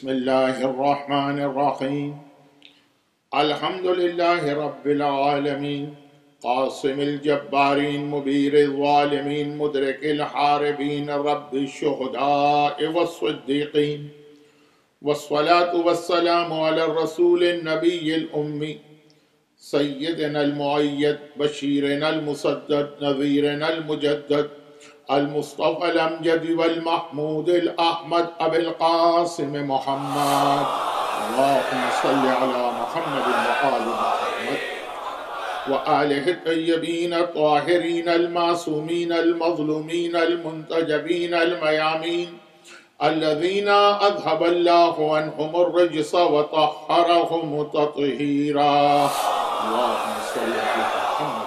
بسم الله الرحمن الرحيم. الحمد لله رب العالمين، قاسم الجبارين مبير الظالمين مدرك الحاربين رب الشهداء والصديقين، والصلاة والسلام على الرسول النبي الأمي سيدنا المؤيد بشيرنا المسدد نذيرنا المجدد المصطفى الأمجد والمحمود الأحمد أبي القاسم محمد. اللهم صل على محمد وآل محمد وآله الطيبين الطاهرين المعصومين المظلومين المنتجبين الميامين الذين أذهب الله عنهم الرجس وطهرهم تطهيرا. اللهم صل على محمد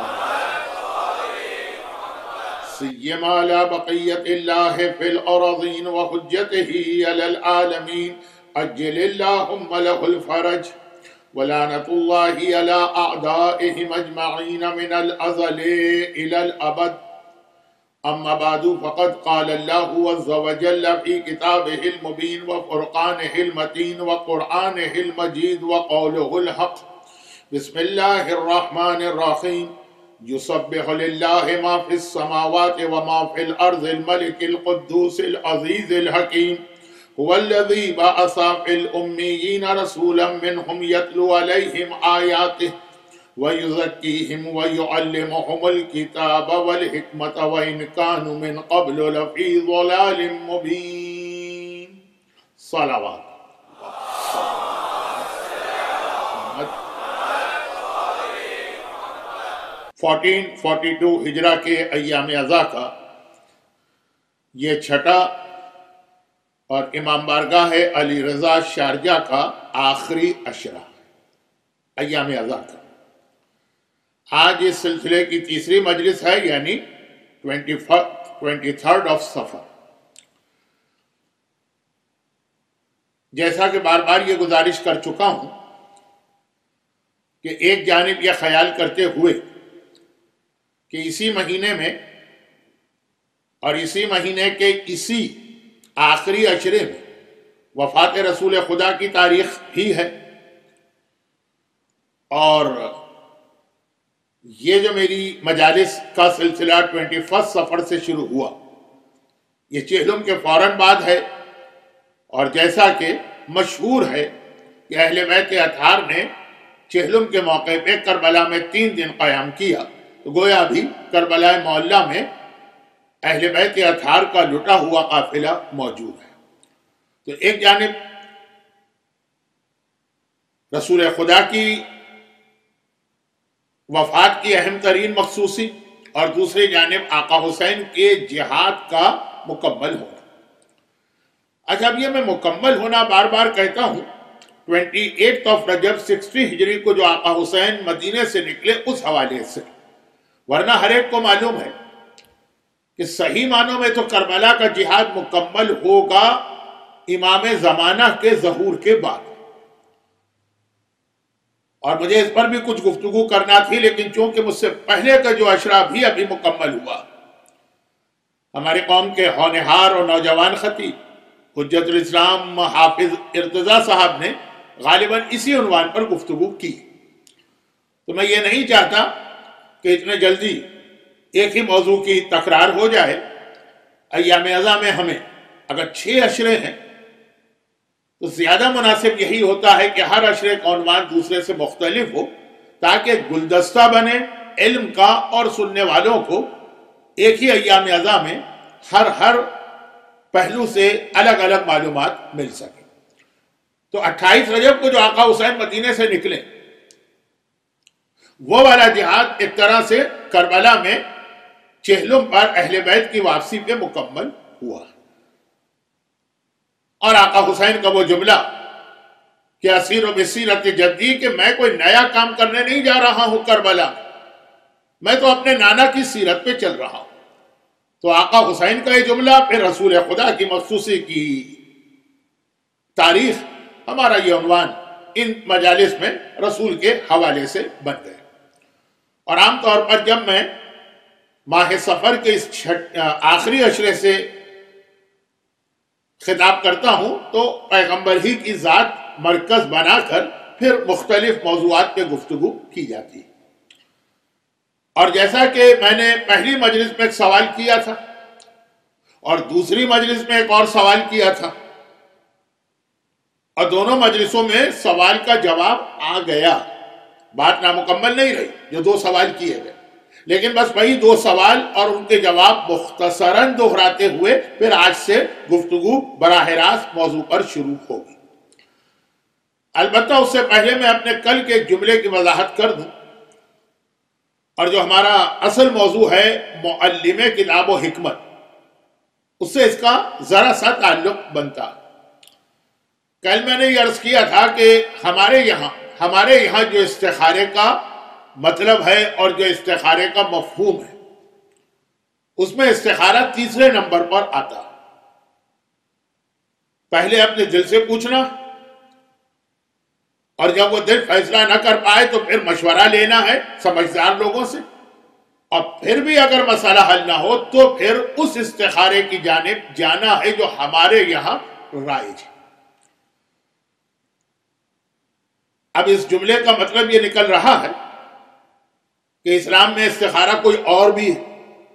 سيما على بقية الله في الأراضين وحجته على العالمين، أجل اللهم له الفرج، ولعنة الله على أعدائهم أجمعين من الأزل إلى الأبد. أما بعد، فقد قال الله عز وجل في كتابه المبين وفرقانه المتين وقرآنه المجيد وقوله الحق. بسم الله الرحمن الرحيم. يسبح لله ما في السماوات وما في الأرض الملك القدوس العزيز الحكيم، هو الذي بعث في الأميين رسولا منهم يتلو عليهم آياته ويزكيهم ويعلمهم الكتاب والحكمة وإن كانوا من قبل لفي ضلال مبين. صلوات 1442 ہجرہ کے ایام ازا کا یہ چھٹا اور امام بارگاہ علی رضا شارجہ کا آخری عشرہ ایام ازا کا. آج اس سلسلے کی تیسری مجلس ہے، یعنی 23rd of صفر. جیسا کہ بار بار یہ گزارش کر چکا ہوں کہ ایک جانب یہ خیال کرتے ہوئے کہ اسی مہینے میں اور اسی مہینے کے اسی آخری عشرے میں وفات رسول خدا کی تاریخ بھی ہے، اور یہ جو میری مجالس کا سلسلہ 21 صفر سے شروع ہوا، یہ چہلم کے فوراً بعد ہے، اور جیسا کہ مشہور ہے کہ اہل بیت اطہار نے چہلم کے موقع پہ کربلا میں 3 دن قیام کیا، تو گویا بھی کربلا معلیٰ میں اہل بیت اطہار کا لٹا ہوا قافلہ موجود ہے. تو ایک جانب رسول خدا کی وفات کی اہم ترین مخصوصی، اور دوسری جانب آقا حسین کے جہاد کا مکمل ہونا. اچھا، اب یہ میں مکمل ہونا بار بار کہتا ہوں. 28 of رجب 60 ہجری کو جو آقا حسین مدینے سے نکلے اس حوالے سے، ورنہ ہر ایک کو معلوم ہے کہ صحیح معنوں میں تو کربلا کا جہاد مکمل ہوگا امام زمانہ کے ظہور کے بعد. اور مجھے اس پر بھی کچھ گفتگو کرنا تھی، لیکن چونکہ مجھ سے پہلے کا جو عشرہ بھی ابھی مکمل ہوا، ہماری قوم کے ہونہار اور نوجوان خطیب حجت الاسلام حافظ ارتضیٰ صاحب نے غالباً اسی عنوان پر گفتگو کی، تو میں یہ نہیں چاہتا کہ اتنے جلدی ایک ہی موضوع کی تکرار ہو جائے. ایام ازا میں ہمیں اگر 6 عشرے ہیں تو زیادہ مناسب یہی ہوتا ہے کہ ہر عشرے کا عنوان دوسرے سے مختلف ہو، تاکہ گلدستہ بنے علم کا، اور سننے والوں کو ایک ہی ایام ازا میں ہر پہلو سے الگ الگ معلومات مل سکے. تو 28 رجب کو جو آقا حسین مدینے سے نکلے، وہ والا جہاد ایک طرح سے کربلا میں چہلم پر اہل بیت کی واپسی پہ مکمل ہوا. اور آقا حسین کا وہ جملہ کہ اسیر و بسیرت جدی، کہ میں کوئی نیا کام کرنے نہیں جا رہا ہوں کربلا، میں تو اپنے نانا کی سیرت پہ چل رہا ہوں. تو آقا حسین کا یہ جملہ پھر رسول خدا کی مخصوصی کی تاریخ، ہمارا یہ عنوان ان مجالس میں رسول کے حوالے سے بن گئے. اور عام طور پر جب میں ماہ سفر کے اس آخری عشرے سے خطاب کرتا ہوں تو پیغمبر ہی کی ذات مرکز بنا کر پھر مختلف موضوعات پہ گفتگو کی جاتی ہے. اور جیسا کہ میں نے پہلی مجلس میں ایک سوال کیا تھا اور دوسری مجلس میں ایک اور سوال کیا تھا، اور دونوں مجلسوں میں سوال کا جواب آ گیا، بات نامکمل نہیں رہی جو دو سوال کیے گئے، لیکن بس وہی دو سوال اور ان کے جواب مختصراً دہراتے ہوئے پھر آج سے گفتگو براہ راست موضوع پر شروع ہوگی. البتہ اس سے پہلے میں اپنے کل کے جملے کی وضاحت کر دوں، اور جو ہمارا اصل موضوع ہے معلم کتاب و حکمت، اس سے اس کا ذرا سا تعلق بنتا. کل میں نے یہ عرض کیا تھا کہ ہمارے یہاں جو استخارے کا مطلب ہے اور جو استخارے کا مفہوم ہے، اس میں استخارہ تیسرے نمبر پر آتا. پہلے اپنے دل سے پوچھنا، اور جب وہ دل فیصلہ نہ کر پائے تو پھر مشورہ لینا ہے سمجھدار لوگوں سے، اور پھر بھی اگر مسئلہ حل نہ ہو تو پھر اس استخارے کی جانب جانا ہے جو ہمارے یہاں رائج ہے. اب اس جملے کا مطلب یہ نکل رہا ہے کہ اسلام میں استخارہ کوئی اور بھی ہے.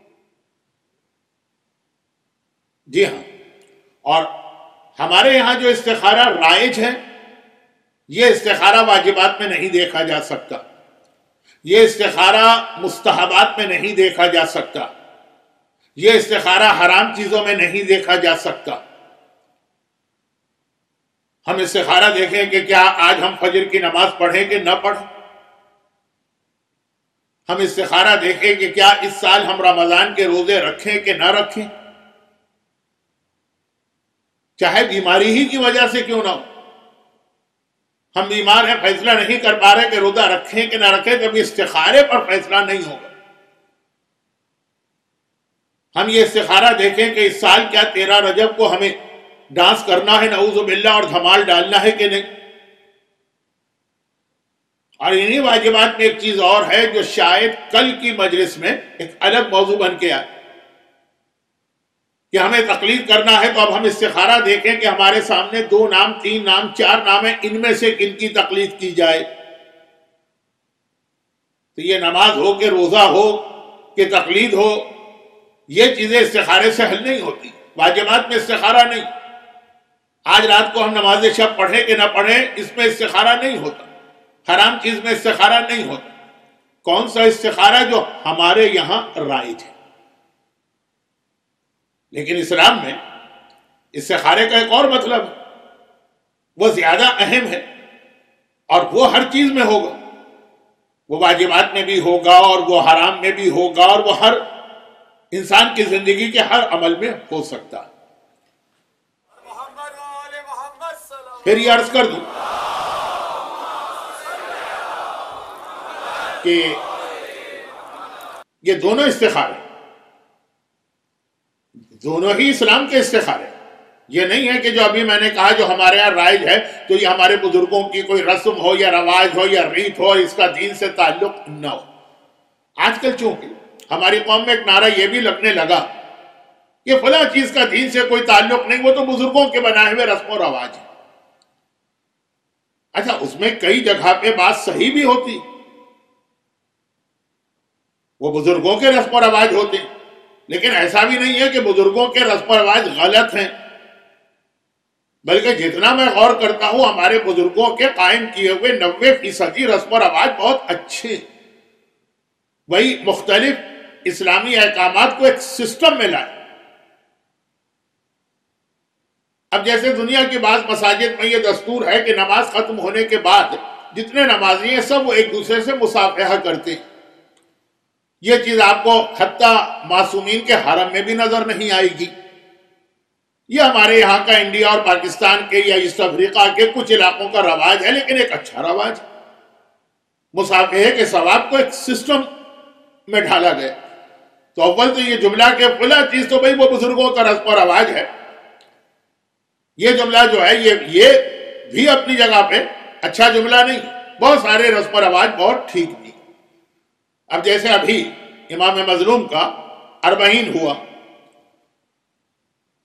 جی ہاں، اور ہمارے یہاں جو استخارہ رائج ہے، یہ استخارہ واجبات میں نہیں دیکھا جا سکتا، یہ استخارہ مستحبات میں نہیں دیکھا جا سکتا، یہ استخارہ حرام چیزوں میں نہیں دیکھا جا سکتا. ہم استخارہ دیکھیں کہ کیا آج ہم فجر کی نماز پڑھیں کہ نہ پڑھیں، ہم استخارہ دیکھیں کہ کیا اس سال ہم رمضان کے روزے رکھیں کہ نہ رکھیں، چاہے بیماری ہی کی وجہ سے کیوں نہ ہو. ہم بیمار ہیں، فیصلہ نہیں کر پا رہے کہ روزہ رکھیں کہ نہ رکھیں، جب استخارے پر فیصلہ نہیں ہوگا. ہم یہ استخارہ دیکھیں کہ اس سال کیا 13 رجب کو ہمیں ڈانس کرنا ہے نعوذ باللہ اور دھمال ڈالنا ہے کہ نہیں. اور انہی واجبات میں ایک چیز اور ہے جو شاید کل کی مجلس میں ایک الگ موضوع بن کے آئے کہ ہمیں تقلید کرنا ہے. تو اب ہم استخارہ دیکھیں کہ ہمارے سامنے 2 نام 3 نام 4 نام ہیں، ان میں سے کن کی تقلید کی جائے. تو یہ نماز ہو کہ روزہ ہو کہ تقلید ہو، یہ چیزیں استخارے سے حل نہیں ہوتی. واجبات میں استخارہ نہیں. آج رات کو ہم نماز شب پڑھیں کہ نہ پڑھیں، اس میں استخارہ نہیں ہوتا. حرام چیز میں استخارہ نہیں ہوتا. کون سا استخارہ؟ جو ہمارے یہاں رائج ہے. لیکن اسلام میں استخارے کا ایک اور مطلب ہے، وہ زیادہ اہم ہے، اور وہ ہر چیز میں ہوگا. وہ واجبات میں بھی ہوگا اور وہ حرام میں بھی ہوگا اور وہ ہر انسان کی زندگی کے ہر عمل میں ہو سکتا ہے. پھر یہ عرض کر دوں کہ یہ دونوں استخارے دونوں ہی اسلام کے استخارے. یہ نہیں ہے کہ جو ابھی میں نے کہا جو ہمارے یہاں رائج ہے تو یہ ہمارے بزرگوں کی کوئی رسم ہو یا رواج ہو یا ریت ہو، اس کا دین سے تعلق نہ ہو. آج کل چونکہ ہماری قوم میں ایک نعرہ یہ بھی لگنے لگا کہ فلاں چیز کا دین سے کوئی تعلق نہیں، وہ تو بزرگوں کے بنائے ہوئے رسم و رواج ہے. اچھا، اس میں کئی جگہ پہ بات صحیح بھی ہوتی، وہ بزرگوں کے رسم و رواج ہوتے، لیکن ایسا بھی نہیں ہے کہ بزرگوں کے رسم و رواج غلط ہیں. بلکہ جتنا میں غور کرتا ہوں ہمارے بزرگوں کے قائم کیے ہوئے 90% رسم و رواج بہت اچھے. وہی مختلف اسلامی احکامات کو ایک سسٹم میں لائے. اب جیسے دنیا کی بعض مساجد میں یہ دستور ہے کہ نماز ختم ہونے کے بعد جتنے نمازی ہیں سب وہ ایک دوسرے سے مصافحہ کرتے ہیں. یہ چیز آپ کو حتیٰ معصومین کے حرم میں بھی نظر نہیں آئے گی. یہ ہمارے یہاں کا انڈیا اور پاکستان کے یا ایسٹ افریقہ کے کچھ علاقوں کا رواج ہے، لیکن ایک اچھا رواج. مصافحے کے ثواب کو ایک سسٹم میں ڈھالا گیا. تو اول تو یہ جملہ کہ فلاں چیز تو بھئی وہ بزرگوں کا رسم و رواج ہے، یہ جملہ جو ہے یہ بھی اپنی جگہ پہ اچھا جملہ نہیں. بہت سارے رسم و رواج بہت ٹھیک بھی. اب جیسے ابھی امام مظلوم کا 40 ہوا،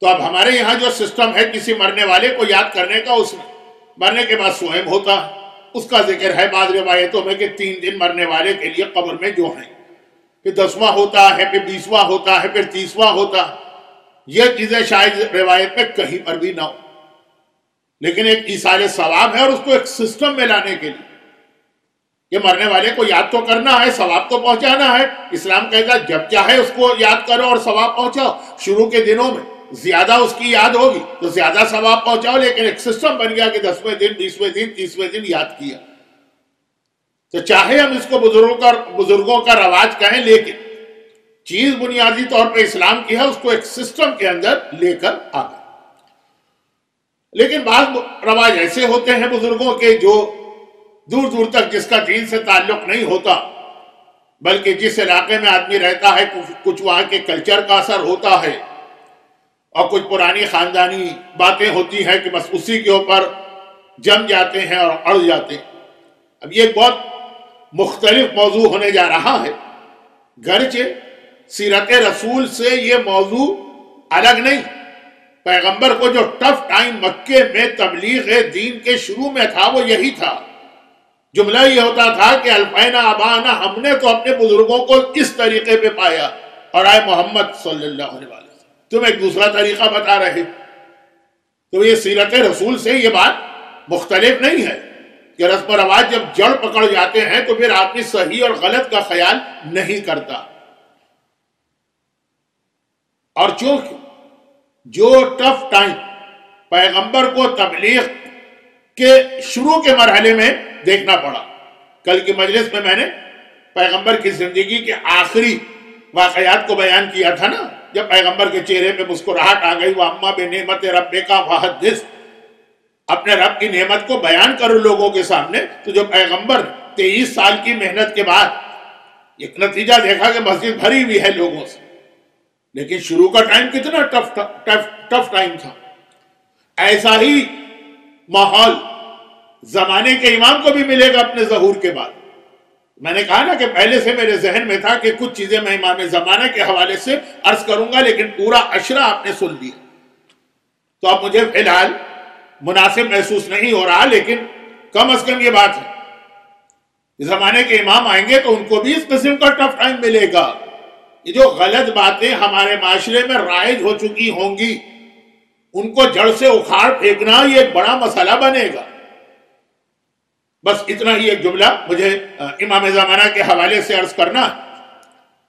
تو اب ہمارے یہاں جو سسٹم ہے کسی مرنے والے کو یاد کرنے کا، اس مرنے کے بعد سوئم ہوتا ہے، اس کا ذکر ہے بعض روایتوں میں کہ 3 دن مرنے والے کے لیے قبر میں جو ہیں، پھر 10واں ہوتا ہے، پھر 20واں ہوتا ہے، پھر 30واں ہوتا ہے۔ یہ چیزیں شاید روایت میں کہیں پر بھی نہ ہو، لیکن ایک ایصال ثواب ہے، اور اس کو ایک سسٹم میں لانے کے لیے یہ مرنے والے کو یاد تو کرنا ہے، ثواب تو پہنچانا ہے۔ اسلام کہتا ہے جب چاہے اس کو یاد کرو اور ثواب پہنچاؤ۔ شروع کے دنوں میں زیادہ اس کی یاد ہوگی تو زیادہ ثواب پہنچاؤ، لیکن ایک سسٹم بن گیا کہ 10ویں دن، 20ویں دن، 30ویں دن یاد کیا۔ تو چاہے ہم اس کو بزرگوں کا رواج کہیں، لیکن چیز بنیادی طور پہ اسلام کی ہے، اس کو ایک سسٹم کے اندر لے کر آ گئے۔ لیکن بعض رواج ایسے ہوتے ہیں بزرگوں کے جو دور دور تک جس کا دین سے تعلق نہیں ہوتا، بلکہ جس علاقے میں آدمی رہتا ہے کچھ وہاں کے کلچر کا اثر ہوتا ہے، اور کچھ پرانی خاندانی باتیں ہوتی ہیں کہ بس اسی کے اوپر جم جاتے ہیں اور اڑ جاتے ہیں۔ اب یہ بہت مختلف موضوع ہونے جا رہا ہے، گرچہ سیرت رسول سے یہ موضوع الگ نہیں۔ پیغمبر کو جو ٹف ٹائم مکے میں تبلیغ دین کے شروع میں تھا وہ یہی تھا۔ جملہ یہ ہوتا تھا کہ الفینا ابانا، ہم نے تو اپنے بزرگوں کو اس طریقے پہ پایا، اور آئے محمد صلی اللہ علیہ وسلم تم ایک دوسرا طریقہ بتا رہے۔ تو یہ سیرت رسول سے یہ بات مختلف نہیں ہے کہ رسم و رواج جب جڑ پکڑ جاتے ہیں تو پھر آدمی صحیح اور غلط کا خیال نہیں کرتا۔ اور چونکہ جو ٹف ٹائم پیغمبر کو تبلیغ کے شروع کے مرحلے میں دیکھنا پڑا، کل کی مجلس میں نے پیغمبر کی زندگی کے آخری واقعات کو بیان کیا تھا نا، جب پیغمبر کے چہرے پہ مسکراہٹ آ گئی، وَأَمَّا بِنِعْمَتِ رَبِّكَ فَحَدِّثْ، اپنے رب کی نعمت کو بیان کرو لوگوں کے سامنے۔ تو جو پیغمبر 23 سال کی محنت کے بعد ایک نتیجہ دیکھا کہ مسجد بھری ہوئی ہے لوگوں سے، لیکن شروع کا ٹائم کتنا ٹف ٹائم تھا۔ ایسا ہی ماحول زمانے کے امام کو بھی ملے گا اپنے ظہور کے بعد۔ میں نے کہا نا کہ پہلے سے میرے ذہن میں تھا کہ کچھ چیزیں میں امام زمانہ کے حوالے سے عرض کروں گا، لیکن پورا عشرہ آپ نے سن لیا، تو اب مجھے فی الحال مناسب محسوس نہیں ہو رہا، لیکن کم از کم یہ بات ہے زمانے کے امام آئیں گے تو ان کو بھی اس قسم کا ٹف ٹائم ملے گا۔ یہ جو غلط باتیں ہمارے معاشرے میں رائج ہو چکی ہوں گی، ان کو جڑ سے اکھاڑ پھینکنا یہ ایک بڑا مسئلہ بنے گا۔ بس اتنا ہی ایک جملہ مجھے امام زمانہ کے حوالے سے عرض کرنا ہے۔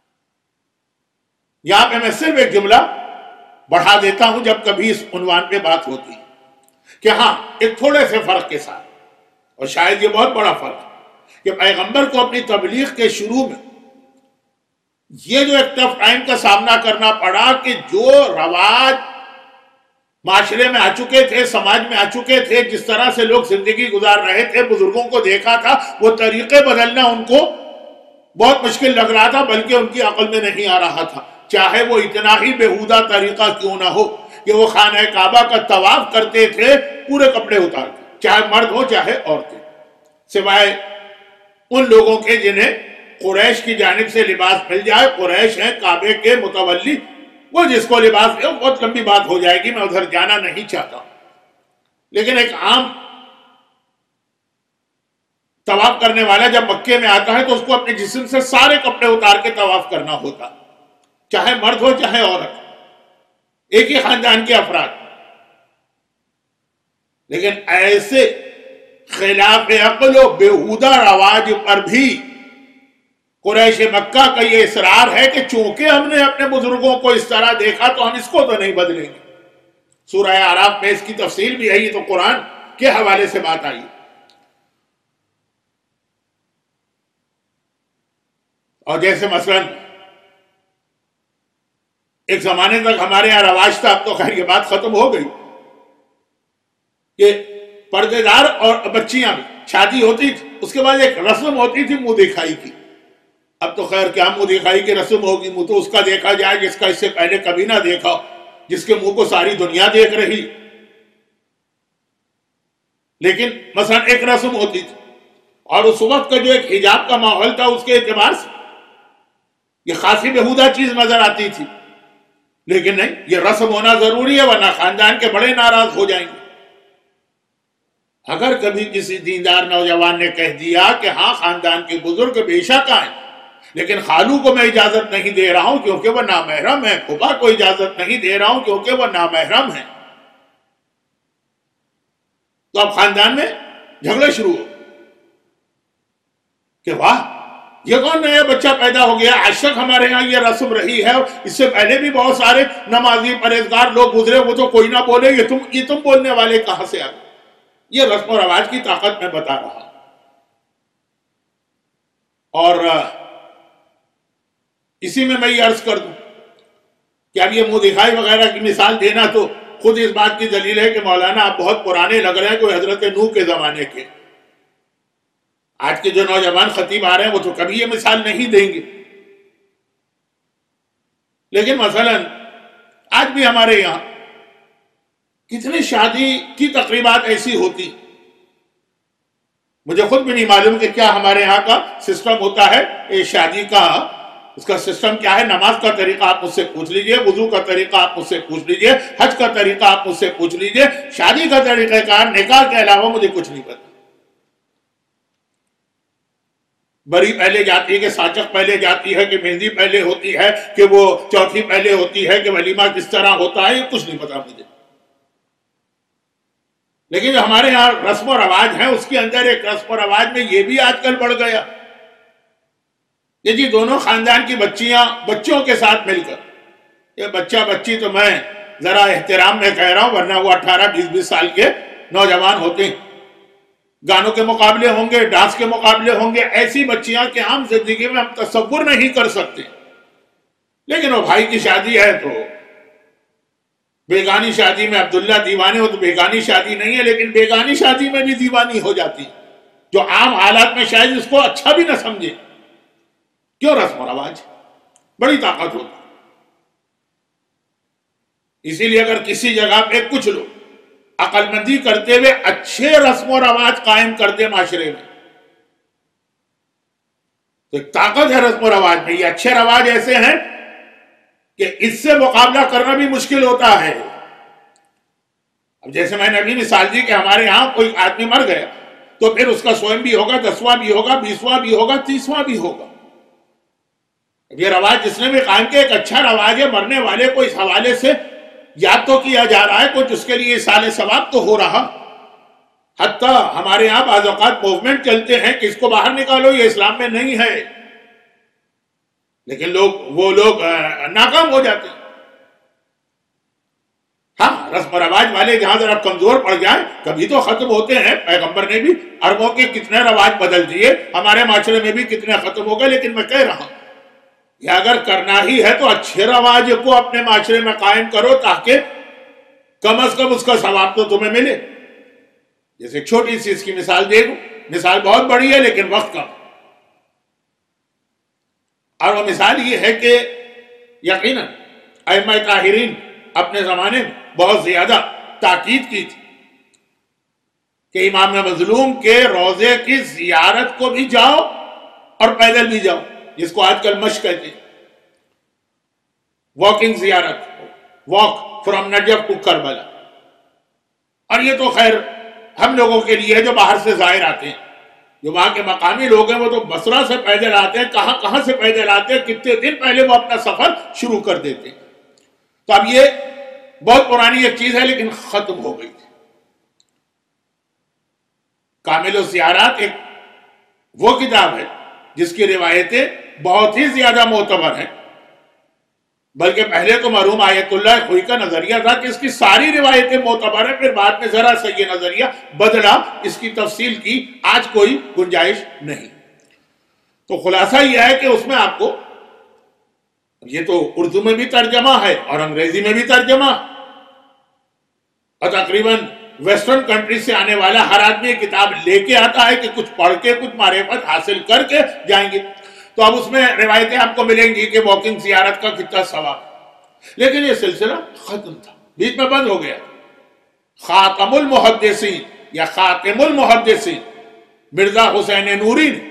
یہاں پہ میں صرف ایک جملہ بڑھا دیتا ہوں جب کبھی اس عنوان پہ بات ہوتی کہ ہاں ایک تھوڑے سے فرق کے ساتھ، اور شاید یہ بہت بڑا فرق ہے، کہ پیغمبر کو اپنی تبلیغ کے شروع میں یہ جو ایک ٹف ٹائم کا سامنا کرنا پڑا کہ جو رواج معاشرے میں آ چکے تھے، سماج میں آ چکے تھے، جس طرح سے لوگ زندگی گزار رہے تھے، بزرگوں کو دیکھا تھا، وہ طریقے بدلنا ان کو بہت مشکل لگ رہا تھا، بلکہ ان کی عقل میں نہیں آ رہا تھا، چاہے وہ اتنا ہی بےہودہ طریقہ کیوں نہ ہو کہ وہ خانہ کعبہ کا طواف کرتے تھے پورے کپڑے اتار کے، چاہے مرد ہو چاہے عورتیں، سوائے ان لوگوں کے جنہیں قریش کی جانب سے لباس مل جائے۔ قریش ہیں کعبے کے متولی، وہ جس کو لباس ہے، بہت لمبی بات ہو جائے گی، میں ادھر جانا نہیں چاہتا، لیکن ایک عام طواف کرنے والا جب مکے میں آتا ہے تو اس کو اپنے جسم سے سارے کپڑے اتار کے طواف کرنا ہوتا، چاہے مرد ہو چاہے عورت، ایک ہی خاندان کے افراد۔ لیکن ایسے خلاف عقل و بےہودہ رواج پر بھی قریش مکہ کا یہ اصرار ہے کہ چونکہ ہم نے اپنے بزرگوں کو اس طرح دیکھا تو ہم اس کو تو نہیں بدلیں گے۔ سورہ اعراف میں اس کی تفصیل بھی ہے، یہ تو قرآن کے حوالے سے بات آئی۔ اور جیسے مثلا ایک زمانے تک ہمارے یہاں رواج تھا، اب تو خیر یہ بات ختم ہو گئی، کہ پردے دار اور بچیاں بھی شادی ہوتی تھی، اس کے بعد ایک رسم ہوتی تھی منہ دکھائی کی۔ اب تو خیر کیا منہ دکھائی کی رسم ہوگی، منہ تو اس کا دیکھا جائے جس کا اس سے پہلے کبھی نہ دیکھا، جس کے منہ کو ساری دنیا دیکھ رہی۔ لیکن مثلا ایک رسم ہوتی تھی، اور اس وقت کا جو ایک حجاب کا ماحول تھا اس کے اعتبار سے یہ خاصی بےہودہ چیز نظر آتی تھی لیکن نہیں، یہ رسم ہونا ضروری ہے ورنہ خاندان کے بڑے ناراض ہو جائیں گے۔ اگر کبھی کسی دیندار نوجوان نے کہہ دیا کہ ہاں خاندان کے بزرگ بے شک آئیں، لیکن خالو کو میں اجازت نہیں دے رہا ہوں کیونکہ وہ نامحرم ہے، پھوپھا کو اجازت نہیں دے رہا ہوں کیونکہ وہ نامحرم ہے، تو اب خاندان میں جھگڑے شروع ہو کہ واہ یہ کون نیا بچہ پیدا ہو گیا، آج تک ہمارے ہاں یہ رسم رہی ہے، اس سے پہلے بھی بہت سارے نمازی پرہیزگار لوگ گزرے، وہ تو کوئی نہ بولے، یہ تم بولنے والے کہاں سے آ گئے؟ یہ رسم و رواج کی طاقت میں بتا رہا ہوں۔ اور اسی میں یہ عرض کر دوں کہ اب یہ منہ دکھائی وغیرہ کی مثال دینا تو خود اس بات کی دلیل ہے کہ مولانا آپ بہت پرانے لگ رہے ہیں، کوئی حضرت نوح کے زمانے کے۔ آج کے جو نوجوان خطیب آ رہے ہیں وہ تو کبھی یہ مثال نہیں دیں گے، لیکن مثلا آج بھی ہمارے یہاں کتنی شادی کی تقریبات ایسی ہوتی، مجھے خود بھی نہیں معلوم کہ کیا ہمارے یہاں کا سسٹم ہوتا ہے، یہ شادی کا اس کا سسٹم کیا ہے۔ نماز کا طریقہ آپ مجھ سے پوچھ لیجئے، وضو کا طریقہ آپ مجھ سے پوچھ لیجئے، حج کا طریقہ آپ مجھ سے پوچھ لیجئے، شادی کا طریقہ کار نکاح کے علاوہ مجھے کچھ نہیں پتا۔ بری پہلے جاتی ہے کہ ساچک پہلے جاتی ہے کہ مہندی پہلے ہوتی ہے کہ وہ چوتھی پہلے ہوتی ہے کہ ولیمہ کس طرح ہوتا ہے، یہ کچھ نہیں پتا مجھے۔ لیکن جو ہمارے یہاں رسم و رواج ہیں اس کے اندر ایک رسم و رواج میں یہ بھی آج کل بڑھ گیا کہ جی دونوں خاندان کی بچیاں بچوں کے ساتھ مل کر، یہ بچہ بچی تو میں ذرا احترام میں کہہ رہا ہوں ورنہ وہ 18-20 سال کے نوجوان ہوتے ہیں، گانوں کے مقابلے ہوں گے، ڈانس کے مقابلے ہوں گے، ایسی بچیاں کہ عام زندگی میں ہم تصور نہیں کر سکتے۔ لیکن وہ بھائی کی شادی ہے تو بیگانی شادی میں عبداللہ دیوانے ہو تو بیگانی شادی نہیں ہے، لیکن بیگانی شادی میں بھی دیوانی ہو جاتی، جو عام حالات میں شاید اس کو اچھا بھی نہ سمجھے۔ کیوں؟ رسم و رواج بڑی طاقت ہوتی۔ اسی لیے اگر کسی جگہ پہ کچھ لوگ عقل مندی کرتے ہوئے اچھے رسم و رواج قائم کرتے معاشرے میں تو ایک طاقت ہے رسم و رواج میں۔ یہ اچھے رواج ایسے ہیں کہ اس سے مقابلہ کرنا بھی مشکل ہوتا ہے۔ اب جیسے میں نے ابھی مثال دی کہ ہمارے ہاں کوئی آدمی مر گیا تو پھر اس کا 100واں بھی ہوگا، 10واں بھی ہوگا، 20واں بھی ہوگا، 30واں بھی ہوگا۔ اب یہ رواج جس نے بھی قائم کیا ایک اچھا رواج ہے، مرنے والے کو اس حوالے سے یاد تو کیا جا رہا ہے، کچھ اس کے لیے اصالِ ثواب تو ہو رہا۔ حتیٰ ہمارے یہاں بعض اوقات موومنٹ چلتے ہیں کہ اس کو باہر نکالو، یہ اسلام میں نہیں ہے، لیکن وہ لوگ ناکام ہو جاتے ہیں۔ ہاں رسم و رواج والے جہاں ذرا کمزور پڑ جائیں کبھی تو ختم ہوتے ہیں، پیغمبر نے بھی عربوں کے کتنے رواج بدل دیے، ہمارے معاشرے میں بھی کتنے ختم ہو گئے، لیکن میں کہہ رہا ہوں کہ اگر کرنا ہی ہے تو اچھے رواج کو اپنے معاشرے میں قائم کرو تاکہ کم از کم اس کا ثواب تو تمہیں ملے۔ جیسے ایک چھوٹی سی اس کی مثال دے دوں، مثال بہت بڑی ہے لیکن وقت کم، اور وہ مثال یہ ہے کہ یقیناً ائمہ طاہرین اپنے زمانے میں بہت زیادہ تاکید کی تھی کہ امام مظلوم کے روضے کی زیارت کو بھی جاؤ اور پیدل بھی جاؤ، جس کو آج کل مشق کہتے ہیں، واکنگ زیارت، walk from Najaf to Karbala. اور یہ تو خیر ہم لوگوں کے لیے ہے جو باہر سے زائر آتے ہیں، جو وہاں کے مقامی لوگ ہیں وہ تو بصرہ سے پیدل آتے ہیں، کہاں سے پیدل آتے ہیں، کتنے دن پہلے وہ اپنا سفر شروع کر دیتے ہیں۔ تو اب یہ بہت پرانی ایک چیز ہے لیکن ختم ہو گئی تھی۔ کامل الزیارات ایک وہ کتاب ہے جس کی روایتیں بہت ہی زیادہ معتبر ہیں، بلکہ پہلے تو مرحوم آیت اللہ خوئی کا نظریہ تھا کہ اس کی ساری روایتیں معتبر ہیں، پھر بعد میں ذرا سا یہ نظریہ بدلا، اس کی تفصیل کی، آج کوئی گنجائش نہیں۔ تو خلاصہ یہ ہے کہ اس میں آپ کو یہ تو اردو میں بھی ترجمہ ہے اور انگریزی میں بھی ترجمہ، اور تقریباً ویسٹرن کنٹری سے آنے والا ہر آدمی یہ کتاب لے کے آتا ہے کہ کچھ پڑھ کے کچھ معرفت حاصل کر کے جائیں گے۔ تو اب اس میں روایتیں آپ کو ملیں گی کہ واکنگ زیارت کا کتنا ثواب، لیکن یہ سلسلہ ختم تھا، بیچ میں بند ہو گیا۔ خاتم المحدثین یا خاتم المحدثین مرزا حسین نوری نے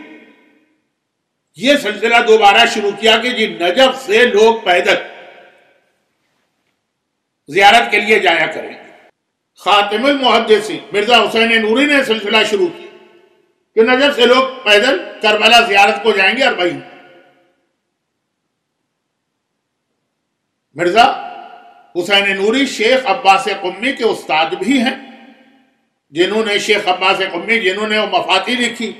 یہ سلسلہ دوبارہ شروع کیا کہ جی نجف سے لوگ پیدل زیارت کے لیے جایا کریں. خاتم المحدثین مرزا حسین نوری نے سلسلہ شروع کیا کہ نجف سے لوگ پیدل کربلا زیارت کو جائیں گے 40. مرزا حسین نوری شیخ عباس قمی کے استاد بھی ہیں، جنہوں نے شیخ عباس قمی جنہوں نے وہ مفاتیح لکھی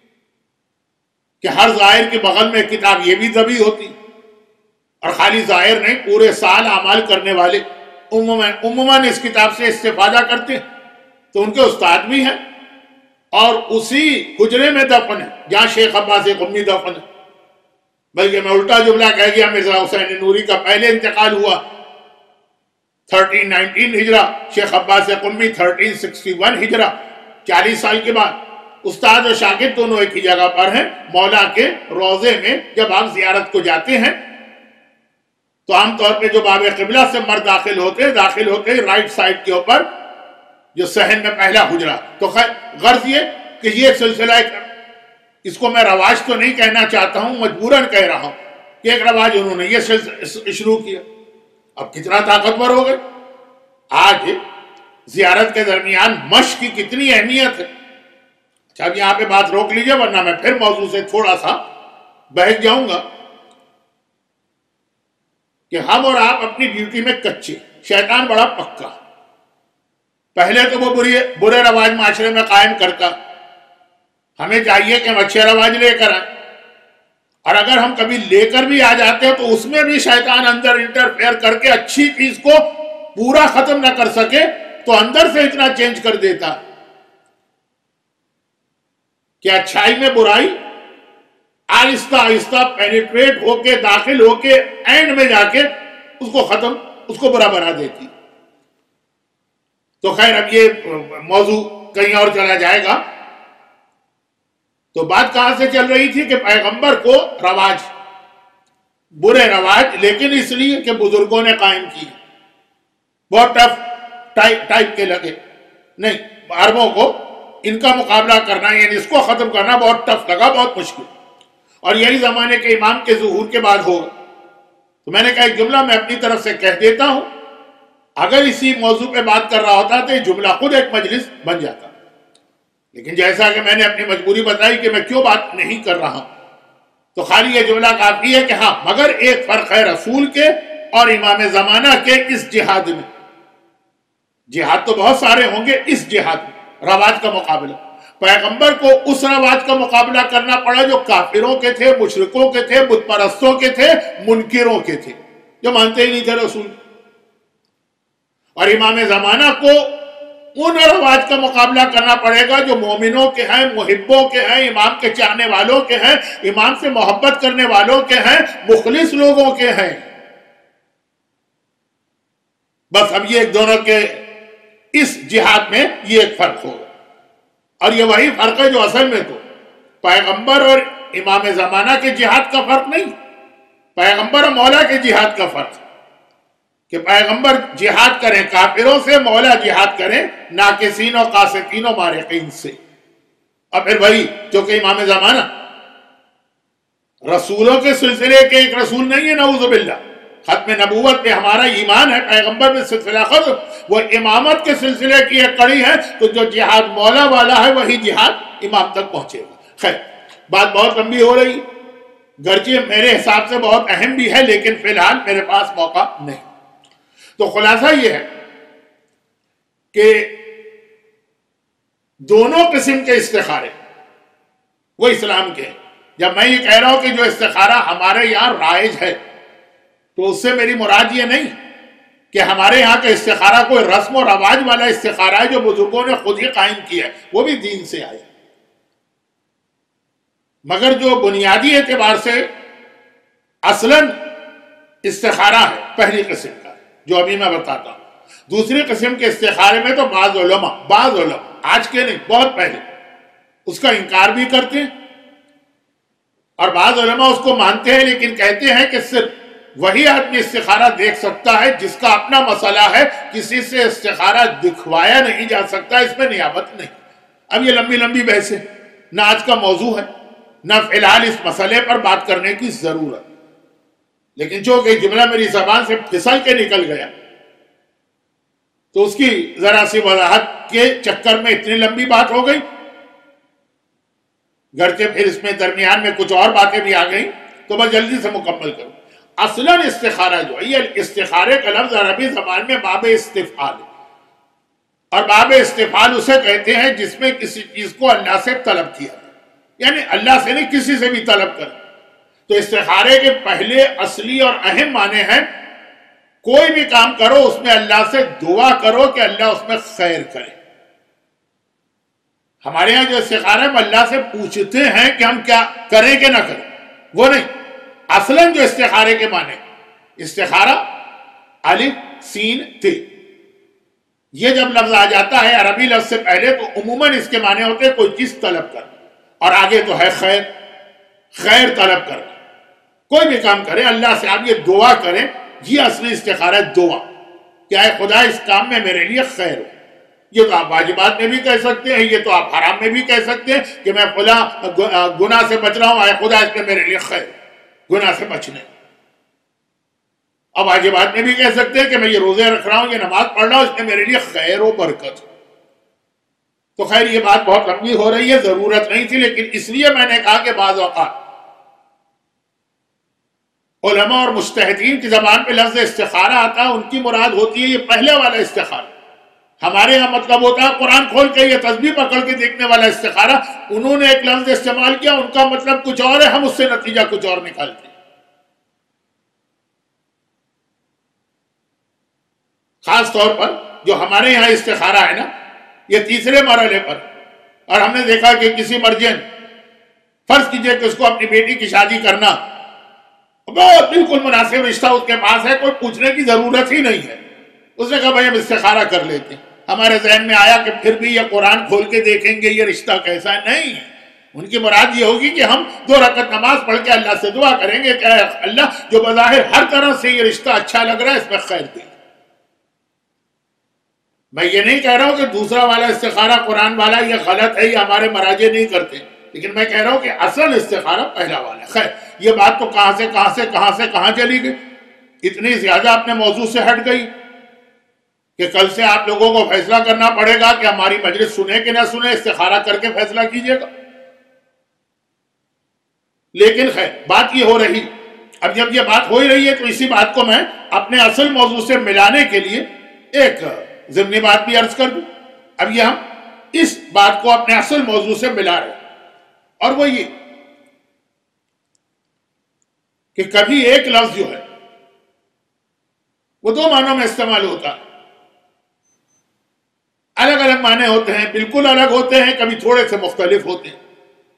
کہ ہر زائر کے بغل میں کتاب یہ بھی دبی ہوتی، اور خالی زائر نہیں پورے سال اعمال کرنے والے عموماً اس کتاب سے استفادہ کرتے ہیں. تو ان کے استاد بھی ہیں اور اسی حجرے میں دفن ہے جہاں شیخ عباس قمی دفن ہے. بلکہ میں الٹا جملہ کہہ گیا، مرزا حسین نوری کا پہلے انتقال ہوا 1319 ہجرہ، شیخ عباس قمی 1361 ہجرہ. 40 سال کے بعد استاد اور شاگرد دونوں ایک ہی جگہ پر ہیں. مولا کے روضے میں جب آپ زیارت کو جاتے ہیں تو عام طور پہ جو باب قبلہ سے مرد داخل ہوتے رائٹ سائڈ کے اوپر جو صحن میں پہلا حجرہ. تو خیر غرض یہ کہ یہ سلسلہ اس کو میں رواج تو نہیں کہنا چاہتا ہوں، مجبوراً کہہ رہا ہوں کہ ایک رواج انہوں نے یہ شروع کیا. اب کتنا طاقتور ہو گئے. آج زیارت کے درمیان مشق کی کتنی اہمیت ہے. اچھا اب یہاں پہ بات روک لیجئے ورنہ میں پھر موضوع سے تھوڑا سا بہک جاؤں گا کہ ہم اور آپ اپنی ڈیوٹی میں کچے، شیطان بڑا پکا. پہلے تو وہ برے رواج معاشرے میں قائم کرتا. ہمیں چاہیے کہ ہم اچھے رواج لے کر آئیں، اور اگر ہم کبھی لے کر بھی آ جاتے ہیں تو اس میں بھی شیطان اندر انٹرفیئر کر کے اچھی چیز کو پورا ختم نہ کر سکے تو اندر سے اتنا چینج کر دیتا کہ اچھائی میں برائی آہستہ آہستہ پینیٹریٹ ہو کے داخل ہو کے اینڈ میں جا کے اس کو برا بنا دیتی. تو خیر اب یہ موضوع کہیں اور چلا جائے گا. تو بات کہاں سے چل رہی تھی کہ پیغمبر کو رواج، برے رواج، لیکن اس لیے کہ بزرگوں نے قائم کی، بہت ٹف ٹائپ کے لگے. نہیں، عربوں کو ان کا مقابلہ کرنا یعنی اس کو ختم کرنا بہت ٹف لگا، بہت مشکل. اور یہی زمانے کے امام کے ظہور کے بعد ہوگا. تو میں نے کہا ایک جملہ میں اپنی طرف سے کہہ دیتا ہوں، اگر اسی موضوع پہ بات کر رہا ہوتا تو یہ جملہ خود ایک مجلس بن جاتا. لیکن جیسا کہ میں نے اپنی مجبوری بتائی کہ میں کیوں بات نہیں کر رہا ہوں، تو خالی یہ جملہ کافی ہے کہ ہاں مگر ایک فرق ہے رسول کے اور امام زمانہ کے اس جہاد میں. جہاد تو بہت سارے ہوں گے، اس جہاد میں رواج کا مقابلہ. پیغمبر کو اس رواج کا مقابلہ کرنا پڑا جو کافروں کے تھے، مشرکوں کے تھے، بت پرستوں کے تھے، منکروں کے تھے، جو مانتے ہی نہیں تھے رسول. اور امام زمانہ کو ان رواج کا مقابلہ کرنا پڑے گا جو مومنوں کے ہیں، محبوں کے ہیں، امام کے چاہنے والوں کے ہیں، امام سے محبت کرنے والوں کے ہیں، مخلص لوگوں کے ہیں. بس اب یہ ایک دونوں کے اس جہاد میں یہ ایک فرق ہوگا. اور یہ وہی فرق ہے جو اصل میں تو پیغمبر اور امام زمانہ کے جہاد کا فرق نہیں، پیغمبر اور مولا کے جہاد کا فرق کہ پیغمبر جہاد کریں کافروں سے، مولا جہاد کریں ناقصین و قاسطین و مارقین سے. اور پھر وہی جو کہ امام زمانہ رسولوں کے سلسلے کے ایک رسول نہیں ہے، نعوذ باللہ. ختم نبوت پہ ہمارا ایمان ہے، پیغمبر میں سلسلہ ختم، وہ امامت کے سلسلے کی ایک کڑی ہے. تو جو جہاد مولا والا ہے وہی جہاد امام تک پہنچے گا. خیر بات بہت لمبی ہو رہی، گرچہ میرے حساب سے بہت اہم بھی ہے، لیکن فی الحال میرے پاس موقع نہیں. تو خلاصہ یہ ہے کہ دونوں قسم کے استخارے وہ اسلام کے ہیں. جب میں یہ کہہ رہا ہوں کہ جو استخارہ ہمارے یہاں رائج ہے تو اس سے میری مراد یہ نہیں کہ ہمارے یہاں کا استخارہ کوئی رسم و رواج والا استخارہ ہے جو بزرگوں نے خود ہی قائم کیا ہے، وہ بھی دین سے آیا. مگر جو بنیادی اعتبار سے اصلاً استخارہ ہے پہلی قسم کا جو ابھی میں بتاتا ہوں. دوسری قسم کے استخارے میں تو بعض علماء آج کے نہیں بہت پہلے اس کا انکار بھی کرتے ہیں، اور بعض علماء اس کو مانتے ہیں لیکن کہتے ہیں کہ صرف وہی آدمی استخارہ دیکھ سکتا ہے جس کا اپنا مسئلہ ہے، کسی سے استخارہ دکھوایا نہیں جا سکتا، اس میں نیابت نہیں. اب یہ لمبی لمبی بحثیں نہ آج کا موضوع ہے، نہ فی الحال اس مسئلے پر بات کرنے کی ضرورت. لیکن چونکہ جملہ میری زبان سے پھسل کے نکل گیا تو اس کی ذرا سی وضاحت کے چکر میں اتنی لمبی بات ہو گئی، گرچہ پھر اس میں درمیان میں کچھ اور باتیں بھی آ گئیں، تو میں جلدی سے مکمل کروں۔ اصلاً استخارہ جو ہے، یہ استخارے کا لفظ عربی زبان میں باب استفعال ہے، اور باب استفعال اسے کہتے ہیں جس میں کسی چیز کو اللہ سے طلب کیا جائے، یعنی اللہ سے نہیں، کسی سے بھی طلب کر۔ تو استخارے کے پہلے اصلی اور اہم معنی ہیں کوئی بھی کام کرو اس میں اللہ سے دعا کرو کہ اللہ اس میں خیر کرے۔ ہمارے ہاں جو استخارہ ہے ہم اللہ سے پوچھتے ہیں کہ ہم کیا کریں کہ نہ کریں، وہ نہیں۔ اصلاً جو استخارے کے معنی، استخارہ الف سین تے، یہ جب لفظ آ جاتا ہے عربی لفظ سے پہلے تو عموماً اس کے معنی ہوتے ہیں کوئی چیز طلب کرنا، اور آگے تو ہے خیر، خیر طلب کرنا۔ کوئی بھی کام کریں اللہ سے آپ یہ دعا کریں، یہ اصلی استخارہ دعا کہ اے خدا اس کام میں میرے لیے خیر ہو۔ یہ تو آپ واجبات میں بھی کہہ سکتے ہیں، یہ تو آپ حرام میں بھی کہہ سکتے ہیں کہ میں فلاں گناہ سے بچ رہا ہوں، اے خدا اس میں میرے لیے خیر، گناہ سے بچنے۔ اب واجبات میں بھی کہہ سکتے ہیں کہ میں یہ روزے رکھ رہا ہوں، یہ نماز پڑھ رہا ہوں، اس میں میرے لیے خیر و برکت۔ تو خیر یہ بات بہت لمبی ہو رہی ہے، ضرورت نہیں تھی، لیکن اس لیے میں نے کہا کہ بعض اوقات علماء اور مجتہدین کی زبان پہ لفظ استخارہ آتا ہے، ان کی مراد ہوتی ہے یہ پہلے والا استخارہ۔ ہمارے یہاں مطلب ہوتا ہے قرآن کھول کے یہ تسبیح پکڑ کے دیکھنے والا استخارہ۔ انہوں نے ایک لفظ استعمال کیا، ان کا مطلب کچھ اور ہے، ہم اس سے نتیجہ کچھ اور نکالتے ہیں۔ خاص طور پر جو ہمارے یہاں استخارہ ہے نا، یہ تیسرے مرحلے پر، اور ہم نے دیکھا کہ کسی مرجن، فرض کیجئے کہ اس کو اپنی بیٹی کی شادی کرنا بہت بالکل مناسب رشتہ اس کے پاس ہے، کوئی پوچھنے کی ضرورت ہی نہیں ہے، اس نے کہا بھائی ہم استخارہ کر لیتے ہیں۔ ہمارے ذہن میں آیا کہ پھر بھی یہ قرآن کھول کے دیکھیں گے یہ رشتہ کیسا ہے، نہیں، ان کی مراد یہ ہوگی کہ ہم 2 رکعت نماز پڑھ کے اللہ سے دعا کریں گے کہ اے اللہ جو بظاہر ہر طرح سے یہ رشتہ اچھا لگ رہا ہے اس میں خیر دے۔ میں یہ نہیں کہہ رہا ہوں کہ دوسرا والا استخارہ قرآن والا یہ غلط ہے، یہ ہمارے مراجع نہیں کرتے، لیکن میں کہہ رہا ہوں کہ اصل استخارہ پہلا والا ہے۔ خیر یہ بات تو کہاں سے کہاں چلی گئی، اتنی زیادہ اپنے موضوع سے ہٹ گئی کہ کل سے آپ لوگوں کو فیصلہ کرنا پڑے گا کہ ہماری مجلس سنے کہ نہ سنے، استخارہ کر کے فیصلہ کیجئے گا۔ لیکن خیر بات یہ ہو رہی، اب جب یہ بات ہو ہی رہی ہے تو اسی بات کو میں اپنے اصل موضوع سے ملانے کے لیے ایک ضمنی بات بھی عرض کر دوں۔ اب یہ ہم اس بات کو اپنے اصل موضوع سے ملا رہے ہیں، اور وہ یہ کہ کبھی ایک لفظ جو ہے وہ 2 معنوں میں استعمال ہوتا ہے، الگ الگ معنی ہوتے ہیں، بالکل الگ ہوتے ہیں، کبھی تھوڑے سے مختلف ہوتے ہیں۔